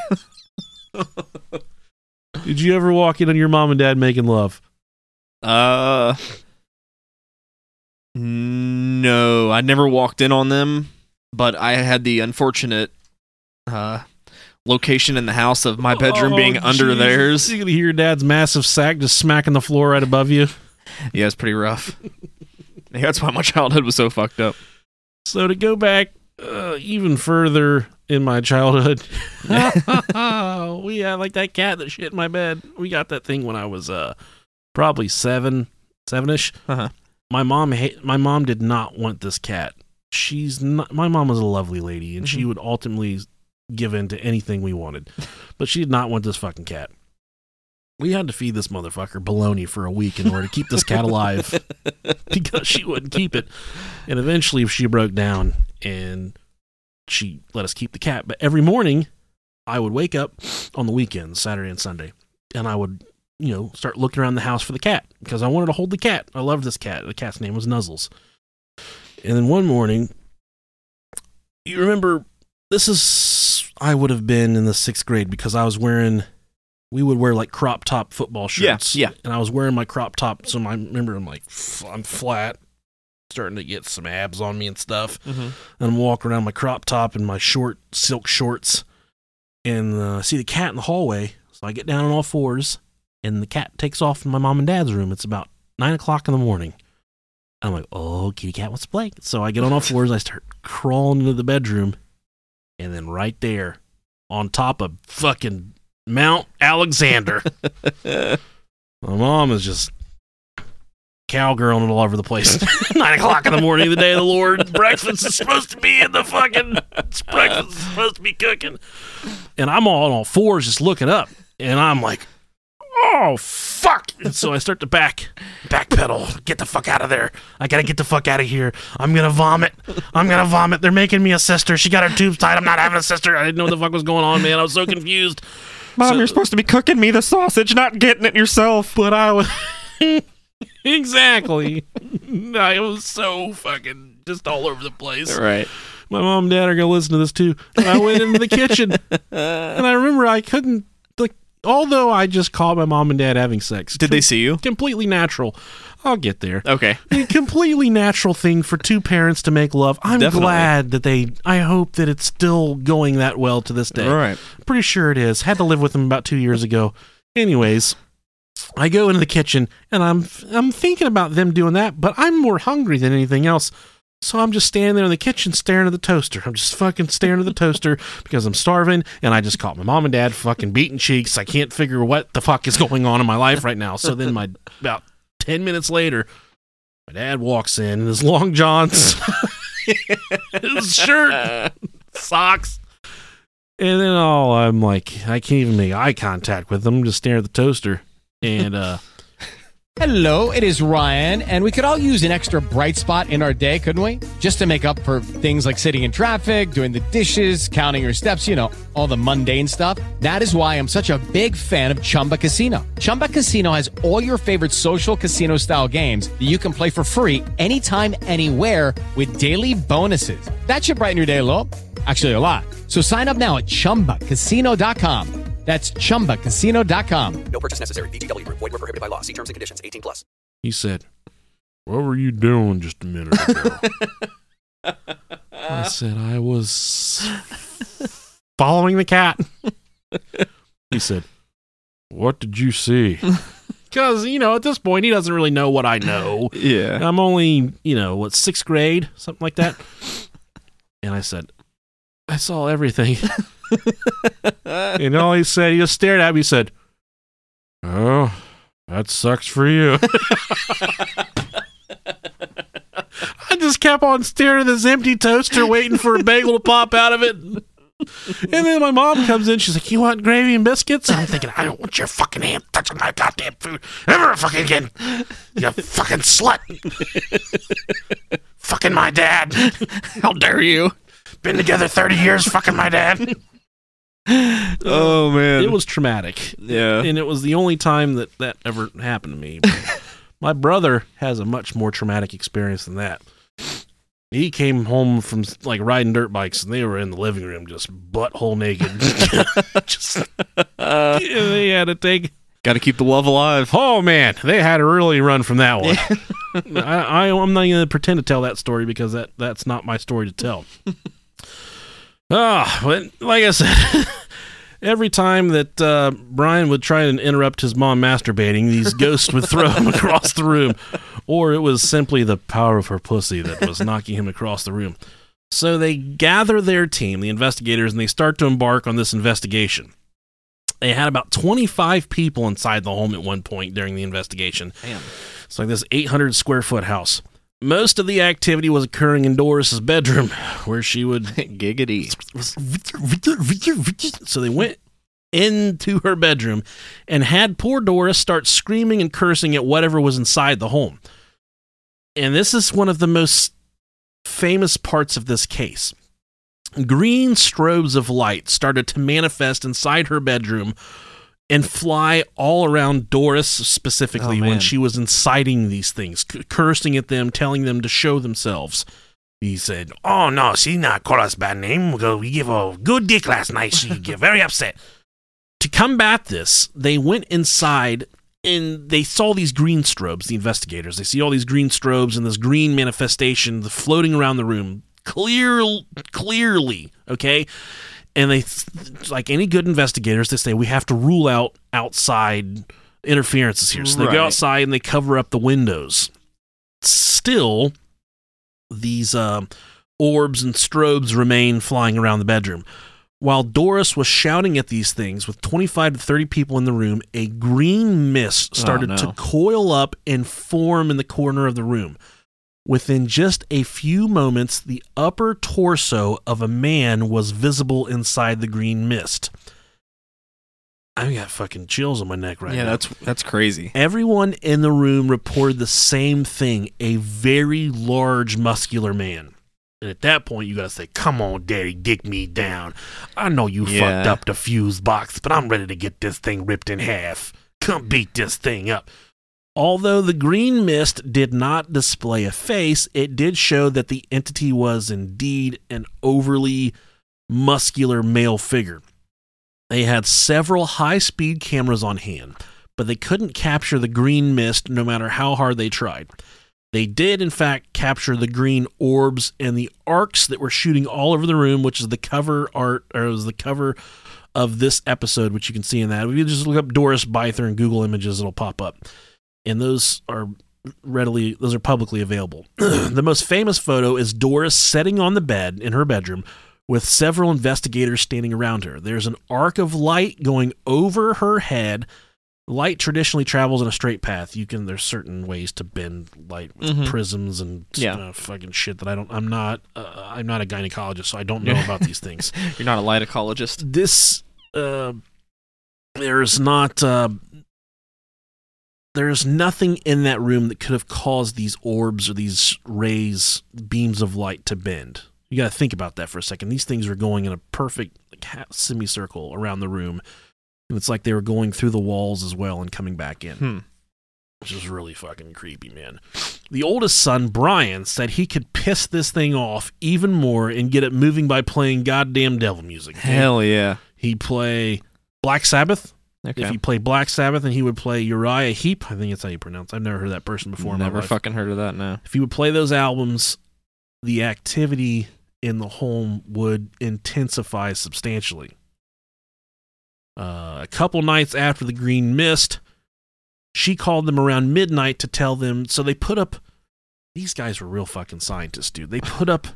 Did you ever walk in on your mom and dad making love? No, I never walked in on them, but I had the unfortunate location in the house of my bedroom being under theirs. You can hear your dad's massive sack just smacking the floor right above you. Yeah, it's pretty rough. Yeah, that's why my childhood was so fucked up. So to go back even further in my childhood, we had like that cat that shit in my bed. We got that thing when I was probably seven-ish. My mom did not want this cat. My mom was a lovely lady, and she would ultimately give in to anything we wanted, but she did not want this fucking cat. We had to feed this motherfucker bologna for a week in order to keep this cat alive because she wouldn't keep it. And eventually she broke down and she let us keep the cat. But every morning I would wake up on the weekends, Saturday and Sunday, and I would, start looking around the house for the cat because I wanted to hold the cat. I loved this cat. The cat's name was Nuzzles. And then one morning, you remember, I would have been in the 6th grade because we would wear like crop top football shirts. Yeah. And I was wearing my crop top. So I remember I'm flat, starting to get some abs on me and stuff. And I'm walking around my crop top and my short silk shorts and I see the cat in the hallway. So I get down on all fours and the cat takes off in my mom and dad's room. It's about 9:00 in the morning. I'm like, oh, kitty cat wants to play. So I get on all fours and I start crawling into the bedroom. And then right there on top of fucking Mount Alexander, my mom is just cowgirling all over the place. 9:00 in the morning, the day of the Lord. Breakfast is supposed to be breakfast is supposed to be cooking. And I'm on all fours just looking up. And I'm like, oh, fuck. And so I start to backpedal. Get the fuck out of there. I gotta get the fuck out of here. I'm gonna vomit. They're making me a sister. She got her tubes tied. I'm not having a sister. I didn't know what the fuck was going on, man. I was so confused. Mom, you're supposed to be cooking me the sausage, not getting it yourself. But I was... Exactly. I was so fucking just all over the place. Right. My mom and dad are going to listen to this too. And I went into the kitchen, and I remember I couldn't, like, although I just caught my mom and dad having sex. Did they see you? Completely natural. I'll get there. Okay. A completely natural thing for two parents to make love. I'm glad that I hope that it's still going that well to this day. All right. Pretty sure it is. Had to live with them about 2 years ago. Anyways, I go into the kitchen, and I'm thinking about them doing that, but I'm more hungry than anything else. So I'm just standing there in the kitchen staring at the toaster. I'm just fucking staring at the toaster because I'm starving, and I just caught my mom and dad fucking beating cheeks. I can't figure what the fuck is going on in my life right now. So then about 10 minutes later, my dad walks in his long johns, his shirt, socks. And then I'm like, I can't even make eye contact with him. I'm just staring at the toaster. And, Hello, it is Ryan, and we could all use an extra bright spot in our day, couldn't we? Just to make up for things like sitting in traffic, doing the dishes, counting your steps, all the mundane stuff. That is why I'm such a big fan of Chumba Casino. Chumba Casino has all your favorite social casino-style games that you can play for free anytime, anywhere with daily bonuses. That should brighten your day a little. Actually, a lot. So sign up now at ChumbaCasino.com. That's ChumbaCasino.com. No purchase necessary. VGW Group. Void where prohibited by law. See terms and conditions. 18+. He said, "What were you doing just a minute ago?" I said, I was following the cat. He said, "What did you see?" Because, at this point, he doesn't really know what I know. Yeah. I'm only, sixth grade? Something like that. And I said, I saw everything. And all he said, he just stared at me, he said, "Oh, that sucks for you." I just kept on staring at this empty toaster, waiting for a bagel to pop out of it. And then my mom comes in, she's like, "You want gravy and biscuits?" And I'm thinking, I don't want your fucking hand touching my goddamn food ever fucking again. You fucking slut. Fucking my dad. How dare you? Been together 30 years, fucking my dad. Oh, man. It was traumatic. Yeah. And it was the only time that ever happened to me. My brother has a much more traumatic experience than that. He came home from riding dirt bikes, and they were in the living room just butthole naked. They had to take... Got to keep the love alive. Oh, man. They had to really run from that one. I'm not going to pretend to tell that story because that's not my story to tell. But like I said, every time that Brian would try and interrupt his mom masturbating, these ghosts would throw him across the room. Or it was simply the power of her pussy that was knocking him across the room. So they gather their team, the investigators, and they start to embark on this investigation. They had about 25 people inside the home at one point during the investigation. Damn. It's like this 800-square-foot house. Most of the activity was occurring in Doris's bedroom, where she would... Giggity. So they went into her bedroom and had poor Doris start screaming and cursing at whatever was inside the home. And this is one of the most famous parts of this case. Green strobes of light started to manifest inside her bedroom and fly all around Doris specifically when she was inciting these things, cursing at them, telling them to show themselves. He said, "Oh, no, she not call us bad name. We give her a good dick last night. She get very upset." To combat this, they went inside and they saw these green strobes, the investigators. They see all these green strobes and this green manifestation floating around the room clearly, okay? And they, like any good investigators, they say, we have to rule out outside interferences here. So they go outside and they cover up the windows. Still, these orbs and strobes remain flying around the bedroom. While Doris was shouting at these things with 25 to 30 people in the room, a green mist started to coil up and form in the corner of the room. Within just a few moments, the upper torso of a man was visible inside the green mist. I got fucking chills on my neck right now. Yeah, that's crazy. Everyone in the room reported the same thing, a very large, muscular man. And at that point, you got to say, come on, Daddy, dick me down. I know you fucked up the fuse box, but I'm ready to get this thing ripped in half. Come beat this thing up. Although the green mist did not display a face, it did show that the entity was indeed an overly muscular male figure. They had several high-speed cameras on hand, but they couldn't capture the green mist no matter how hard they tried. They did, in fact, capture the green orbs and the arcs that were shooting all over the room, which is the cover art, or it was the cover of this episode, which you can see in that. If you just look up Doris Byther in Google Images, it'll pop up. And those are publicly available. The most famous photo is Doris sitting on the bed in her bedroom with several investigators standing around her. There's an arc of light going over her head. Light traditionally travels in a straight path. There's certain ways to bend light with prisms and fucking shit that I'm not a gynecologist, so I don't know about these things. You're not a light ecologist. This there's nothing in that room that could have caused these orbs or these rays, beams of light to bend. You got to think about that for a second. These things are going in a perfect semicircle around the room. And it's like they were going through the walls as well and coming back in. Which is really fucking creepy, man. The oldest son, Brian, said he could piss this thing off even more and get it moving by playing goddamn devil music. Hell yeah. He'd play Black Sabbath. Okay. If he played Black Sabbath, and he would play Uriah Heep. I think that's how you pronounce it. I've never heard that person before in my life. Fucking heard of that, no. If he would play those albums, the activity in the home would intensify substantially. A couple nights after the green mist, she called them around midnight to tell them. So they put up, these guys were real fucking scientists, dude. They put up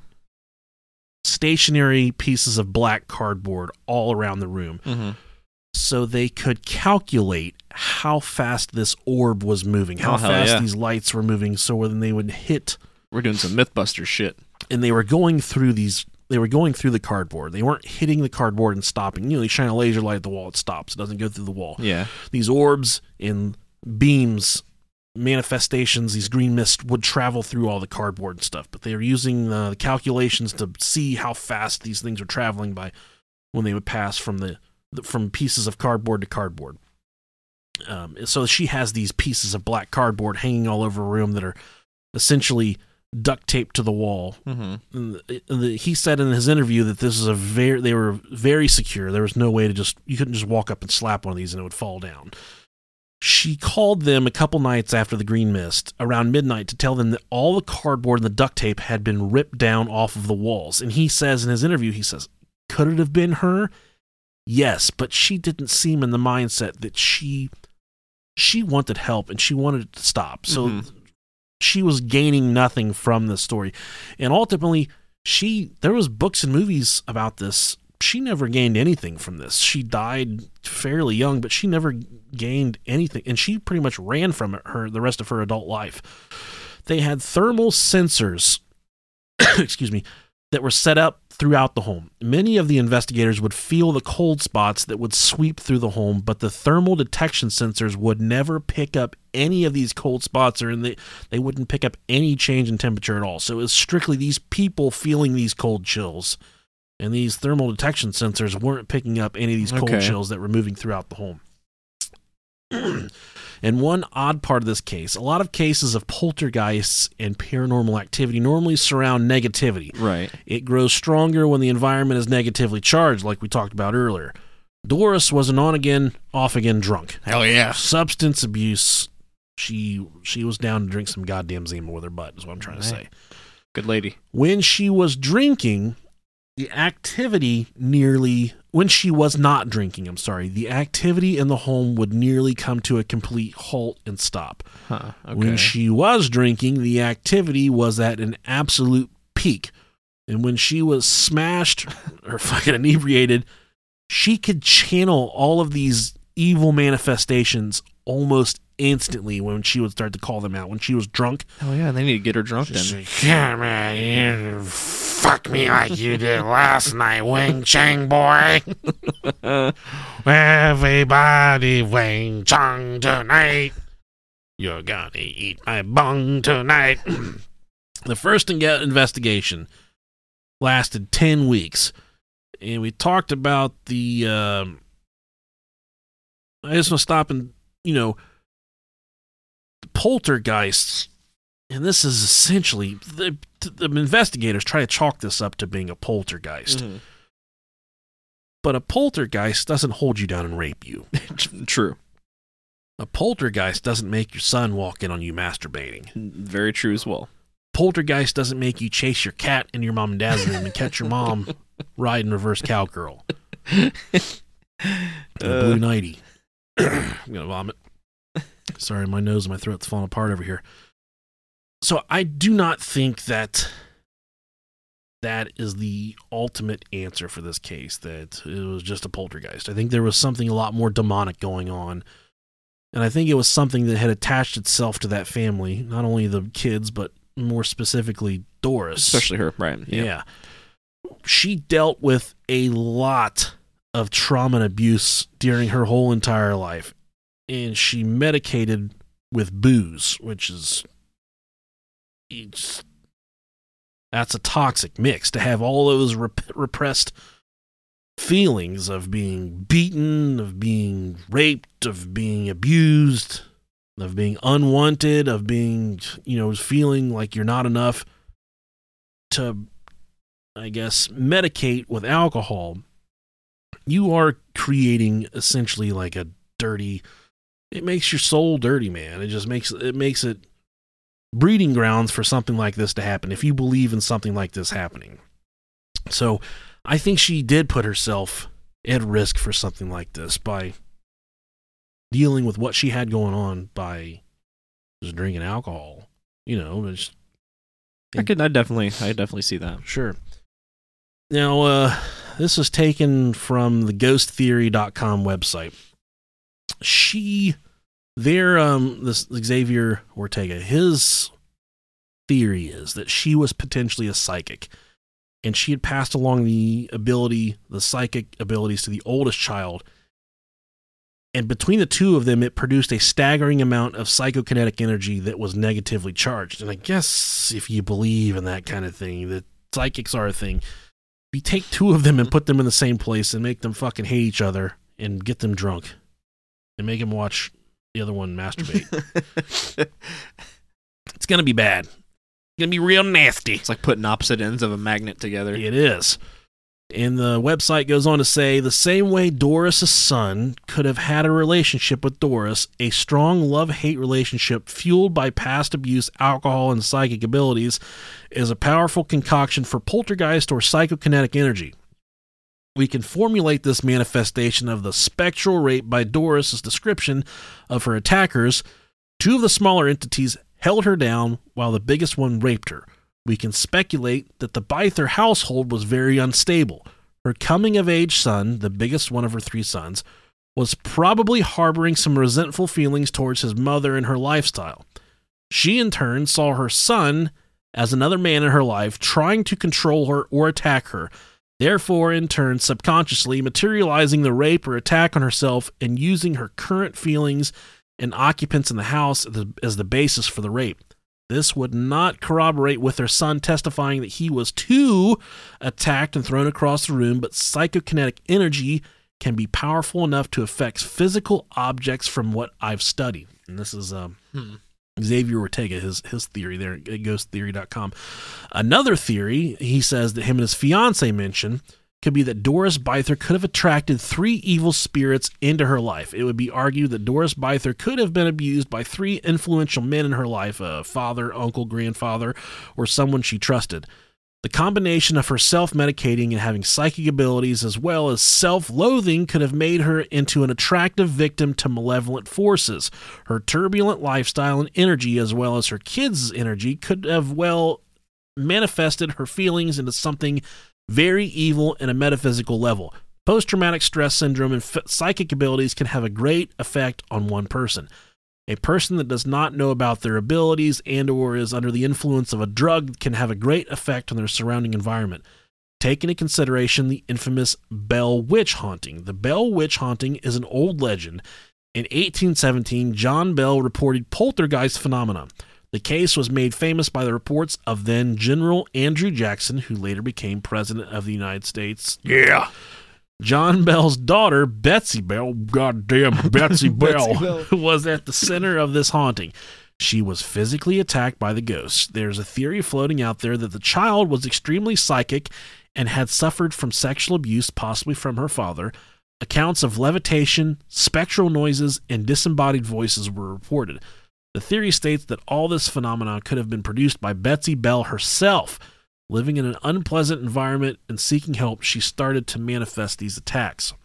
stationary pieces of black cardboard all around the room so they could calculate how fast this orb was moving, how fast these lights were moving, so when they would hit. We're doing some Mythbuster shit. And they were going through the cardboard. They weren't hitting the cardboard and stopping. You shine a laser light at the wall, it stops. It doesn't go through the wall. Yeah. These orbs and beams, manifestations, these green mists would travel through all the cardboard and stuff. But they were using the calculations to see how fast these things were traveling by when they would pass from pieces of cardboard to cardboard. So she has these pieces of black cardboard hanging all over a room that are essentially duct taped to the wall. He said in his interview that this is they were very secure. There was no way you couldn't just walk up and slap one of these and it would fall down. She called them a couple nights after the green mist around midnight to tell them that all the cardboard and the duct tape had been ripped down off of the walls. And he says in his interview, could it have been her? Yes, but she didn't seem in the mindset that she wanted help and she wanted it to stop. So she was gaining nothing from this story. And ultimately, there was books and movies about this. She never gained anything from this. She died fairly young, but she never gained anything. And she pretty much ran from the rest of her adult life. They had thermal sensors, that were set up throughout the home. Many of the investigators would feel the cold spots that would sweep through the home, but the thermal detection sensors would never pick up any of these cold spots, they wouldn't pick up any change in temperature at all. So it was strictly these people feeling these cold chills, and these thermal detection sensors weren't picking up any of these cold chills that were moving throughout the home. And one odd part of this case, a lot of cases of poltergeists and paranormal activity normally surround negativity. Right. It grows stronger when the environment is negatively charged, like we talked about earlier. Doris was an on-again, off-again drunk. Hell yeah. Substance abuse. She was down to drink some goddamn Zima with her butt, is what I'm trying to say. Good lady. When she was drinking, the activity when she was not drinking, the activity in the home would nearly come to a complete halt and stop. Okay. When she was drinking, the activity was at an absolute peak. And when she was smashed or fucking inebriated, she could channel all of these evil manifestations almost instantly when she would start to call them out. When she was drunk. Oh yeah, they need to get her drunk then. Come on, you fuck me like you did last night, Wing Chang boy. Everybody Wing Chun tonight. You're gonna eat my bung tonight. The first investigation lasted 10 weeks. And we talked about the... I just want to stop and, poltergeists. And this is essentially... The investigators try to chalk this up to being a poltergeist. Mm-hmm. But a poltergeist doesn't hold you down and rape you. True. A poltergeist doesn't make your son walk in on you masturbating. Very true as well. Poltergeist doesn't make you chase your cat in your mom and dad's room and catch your mom riding reverse cowgirl. Blue nighty. I'm gonna vomit. Sorry, my nose and my throat's falling apart over here. So I do not think that is the ultimate answer for this case, that it was just a poltergeist. I think there was something a lot more demonic going on. And I think it was something that had attached itself to that family, not only the kids, but more specifically Doris. Especially her, right. Yeah. She dealt with a lot of trauma and abuse during her whole entire life. And she medicated with booze, which is... that's a toxic mix, to have all those repressed feelings of being beaten, of being raped, of being abused, of being unwanted, of being, feeling like you're not enough, to, I guess, medicate with alcohol. You are creating essentially like a dirty... It makes your soul dirty, man. It makes it breeding grounds for something like this to happen, if you believe in something like this happening. So I think she did put herself at risk for something like this by dealing with what she had going on by just drinking alcohol. I definitely see that. Sure. Now, this is taken from the ghosttheory.com website. This Xavier Ortega, his theory is that she was potentially a psychic, and she had passed along the psychic abilities to the oldest child. And between the two of them, it produced a staggering amount of psychokinetic energy that was negatively charged. And I guess if you believe in that kind of thing, that psychics are a thing, you take two of them and put them in the same place and make them fucking hate each other and get them drunk and make them watch the other one masturbate. It's going to be bad. It's going to be real nasty. It's like putting opposite ends of a magnet together. It is. And the website goes on to say, the same way Doris' son could have had a relationship with Doris, a strong love-hate relationship fueled by past abuse, alcohol, and psychic abilities is a powerful concoction for poltergeist or psychokinetic energy. We can formulate this manifestation of the spectral rape by Doris' description of her attackers. Two of the smaller entities held her down while the biggest one raped her. We can speculate that the Byther household was very unstable. Her coming-of-age son, the biggest one of her three sons, was probably harboring some resentful feelings towards his mother and her lifestyle. She, in turn, saw her son as another man in her life trying to control her or attack her, therefore, in turn, subconsciously materializing the rape or attack on herself and using her current feelings and occupants in the house as the basis for the rape. This would not corroborate with her son testifying that he was too attacked and thrown across the room, but psychokinetic energy can be powerful enough to affect physical objects from what I've studied. And this is Xavier Ortega, his theory there at ghosttheory.com. Another theory, he says that him and his fiance mention, could be that Doris Byther could have attracted three evil spirits into her life. It would be argued that Doris Byther could have been abused by three influential men in her life, a father, uncle, grandfather, or someone she trusted. The combination of her self-medicating and having psychic abilities as well as self-loathing could have made her into an attractive victim to malevolent forces. Her turbulent lifestyle and energy as well as her kids' energy could have manifested her feelings into something very evil in a metaphysical level. Post-traumatic stress syndrome and psychic abilities can have a great effect on one person. A person that does not know about their abilities and or is under the influence of a drug can have a great effect on their surrounding environment. take into consideration the infamous Bell Witch haunting. The Bell Witch haunting is an old legend. In 1817, John Bell reported poltergeist phenomena. The case was made famous by the reports of then General Andrew Jackson, who later became President of the United States. Yeah. John Bell's daughter, Betsy Bell, goddamn Betsy Bell, was at the center of this haunting. She was physically attacked by the ghosts. There's a theory floating out there that the child was extremely psychic and had suffered from sexual abuse, possibly from her father. Accounts of levitation, spectral noises, and disembodied voices were reported. The theory states that all this phenomenon could have been produced by Betsy Bell herself. Living in an unpleasant environment and seeking help, she started to manifest these attacks.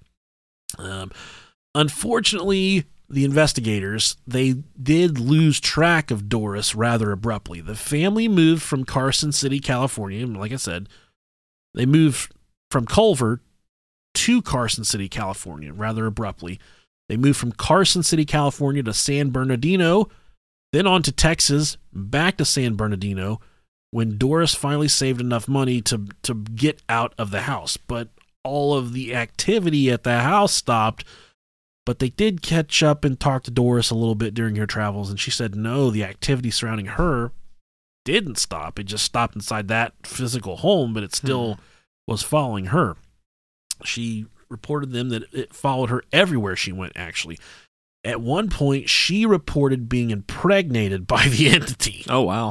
Unfortunately, the investigators, they did lose track of Doris rather abruptly. The family moved from Carson City, California. Like I said, they moved from Culver to Carson City, California, rather abruptly. They moved from Carson City, California to San Bernardino, then on to Texas, back to San Bernardino, when Doris finally saved enough money to get out of the house. But all of the activity at the house stopped. But they did catch up and talk to Doris a little bit during her travels, and she said no, the activity surrounding her didn't stop. It just stopped inside that physical home, but it still was following her. She reported them that it followed her everywhere she went, actually. At one point, she reported being impregnated by the entity. Oh, wow.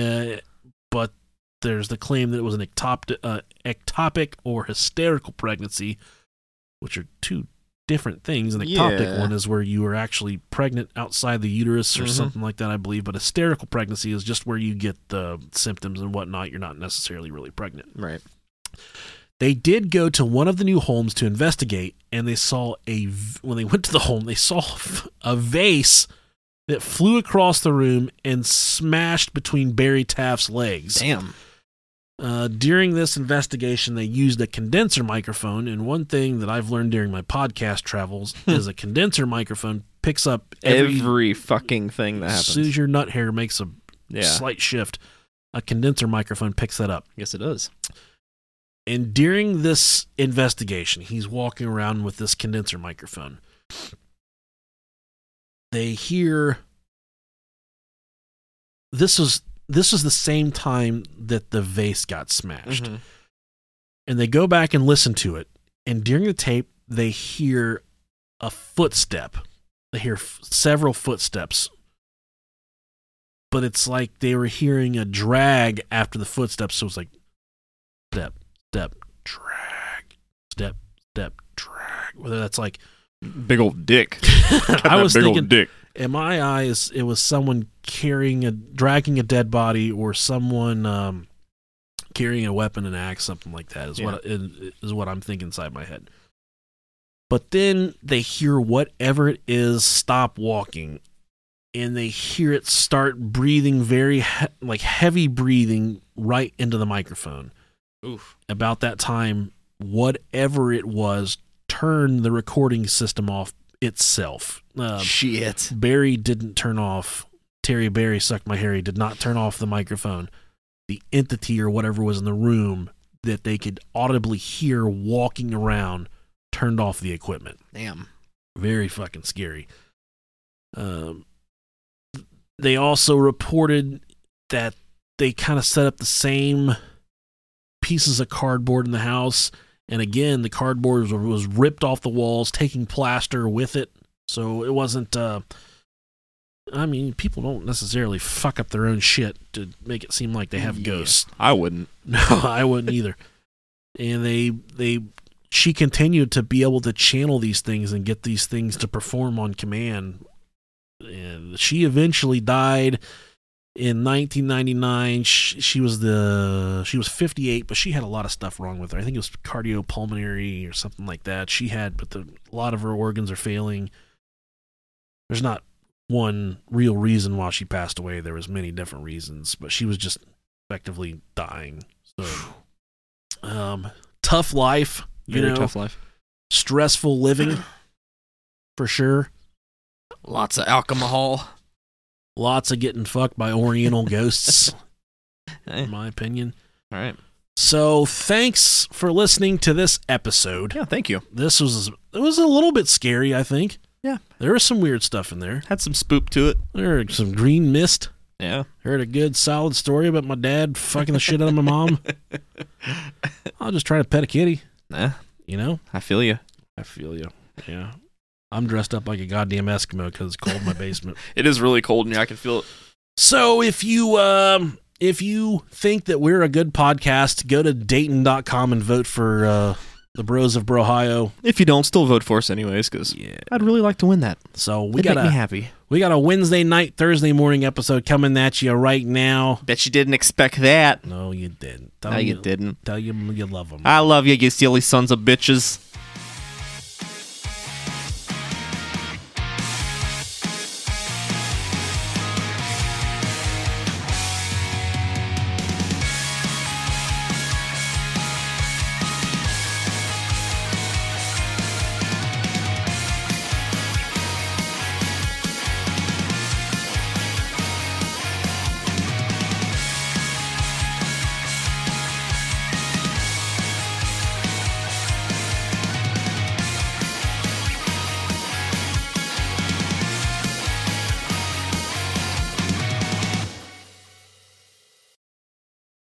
But there's the claim that it was an ectopic or hysterical pregnancy, which are two different things. An ectopic one is where you are actually pregnant outside the uterus or something like that, I believe. But hysterical pregnancy is just where you get the symptoms and whatnot. You're not necessarily really pregnant. Right. They did go to one of the new homes to investigate, and they saw when they went to the home, they saw a vase that flew across the room and smashed between Barry Taft's legs. Damn. During this investigation, they used a condenser microphone, and one thing that I've learned during my podcast travels is a condenser microphone picks up every fucking thing that happens. As soon as your nut hair makes a slight shift, a condenser microphone picks that up. Yes, it does. And during this investigation, he's walking around with this condenser microphone. They hear... This was the same time that the vase got smashed. And they go back and listen to it. And during the tape, they hear a footstep. They hear several footsteps. But it's like they were hearing a drag after the footsteps. So it's like step, step, drag, step, step, drag. Whether that's like big old dick. I was thinking, old dick. In my eyes, it was someone dragging a dead body, or someone carrying a weapon, an axe, something like that. Is what I'm thinking inside my head. But then they hear whatever it is stop walking, and they hear it start breathing very heavy breathing right into the microphone. Oof. About that time, whatever it was turned the recording system off itself. Shit. Barry didn't turn off. Terry Barry Sucked My Hair. He did not turn off the microphone. The entity or whatever was in the room that they could audibly hear walking around turned off the equipment. Damn. Very fucking scary. They also reported that they kind of set up the same pieces of cardboard in the house. And again, the cardboard was ripped off the walls, taking plaster with it. So it wasn't, people don't necessarily fuck up their own shit to make it seem like they have ghosts. I wouldn't. No, I wouldn't either. And she continued to be able to channel these things and get these things to perform on command. And she eventually died in 1999. She was 58, but she had a lot of stuff wrong with her. I think it was cardiopulmonary or something like that. But a lot of her organs are failing. There's not one real reason why she passed away. There was many different reasons, but she was just effectively dying. So, tough life. Very tough life. Stressful living, for sure. Lots of alcohol. Lots of getting fucked by Oriental ghosts, in my opinion. All right. So thanks for listening to this episode. Yeah, thank you. It was a little bit scary, I think. Yeah. There was some weird stuff in there. Had some spook to it. There was some green mist. Yeah. Heard a good solid story about my dad fucking the shit out of my mom. I'll just try to pet a kitty. Nah. You know? I feel you. Yeah. I'm dressed up like a goddamn Eskimo because it's cold in my basement. It is really cold in here. I can feel it. So if you think that we're a good podcast, go to Dayton.com and vote for the Bros of Brohio. If you don't, still vote for us anyways, because I'd really like to win that. So It'd make me happy. We got a Wednesday night, Thursday morning episode coming at you right now. Bet you didn't expect that. No, you didn't. You didn't. Tell you love them. I love you, you silly sons of bitches.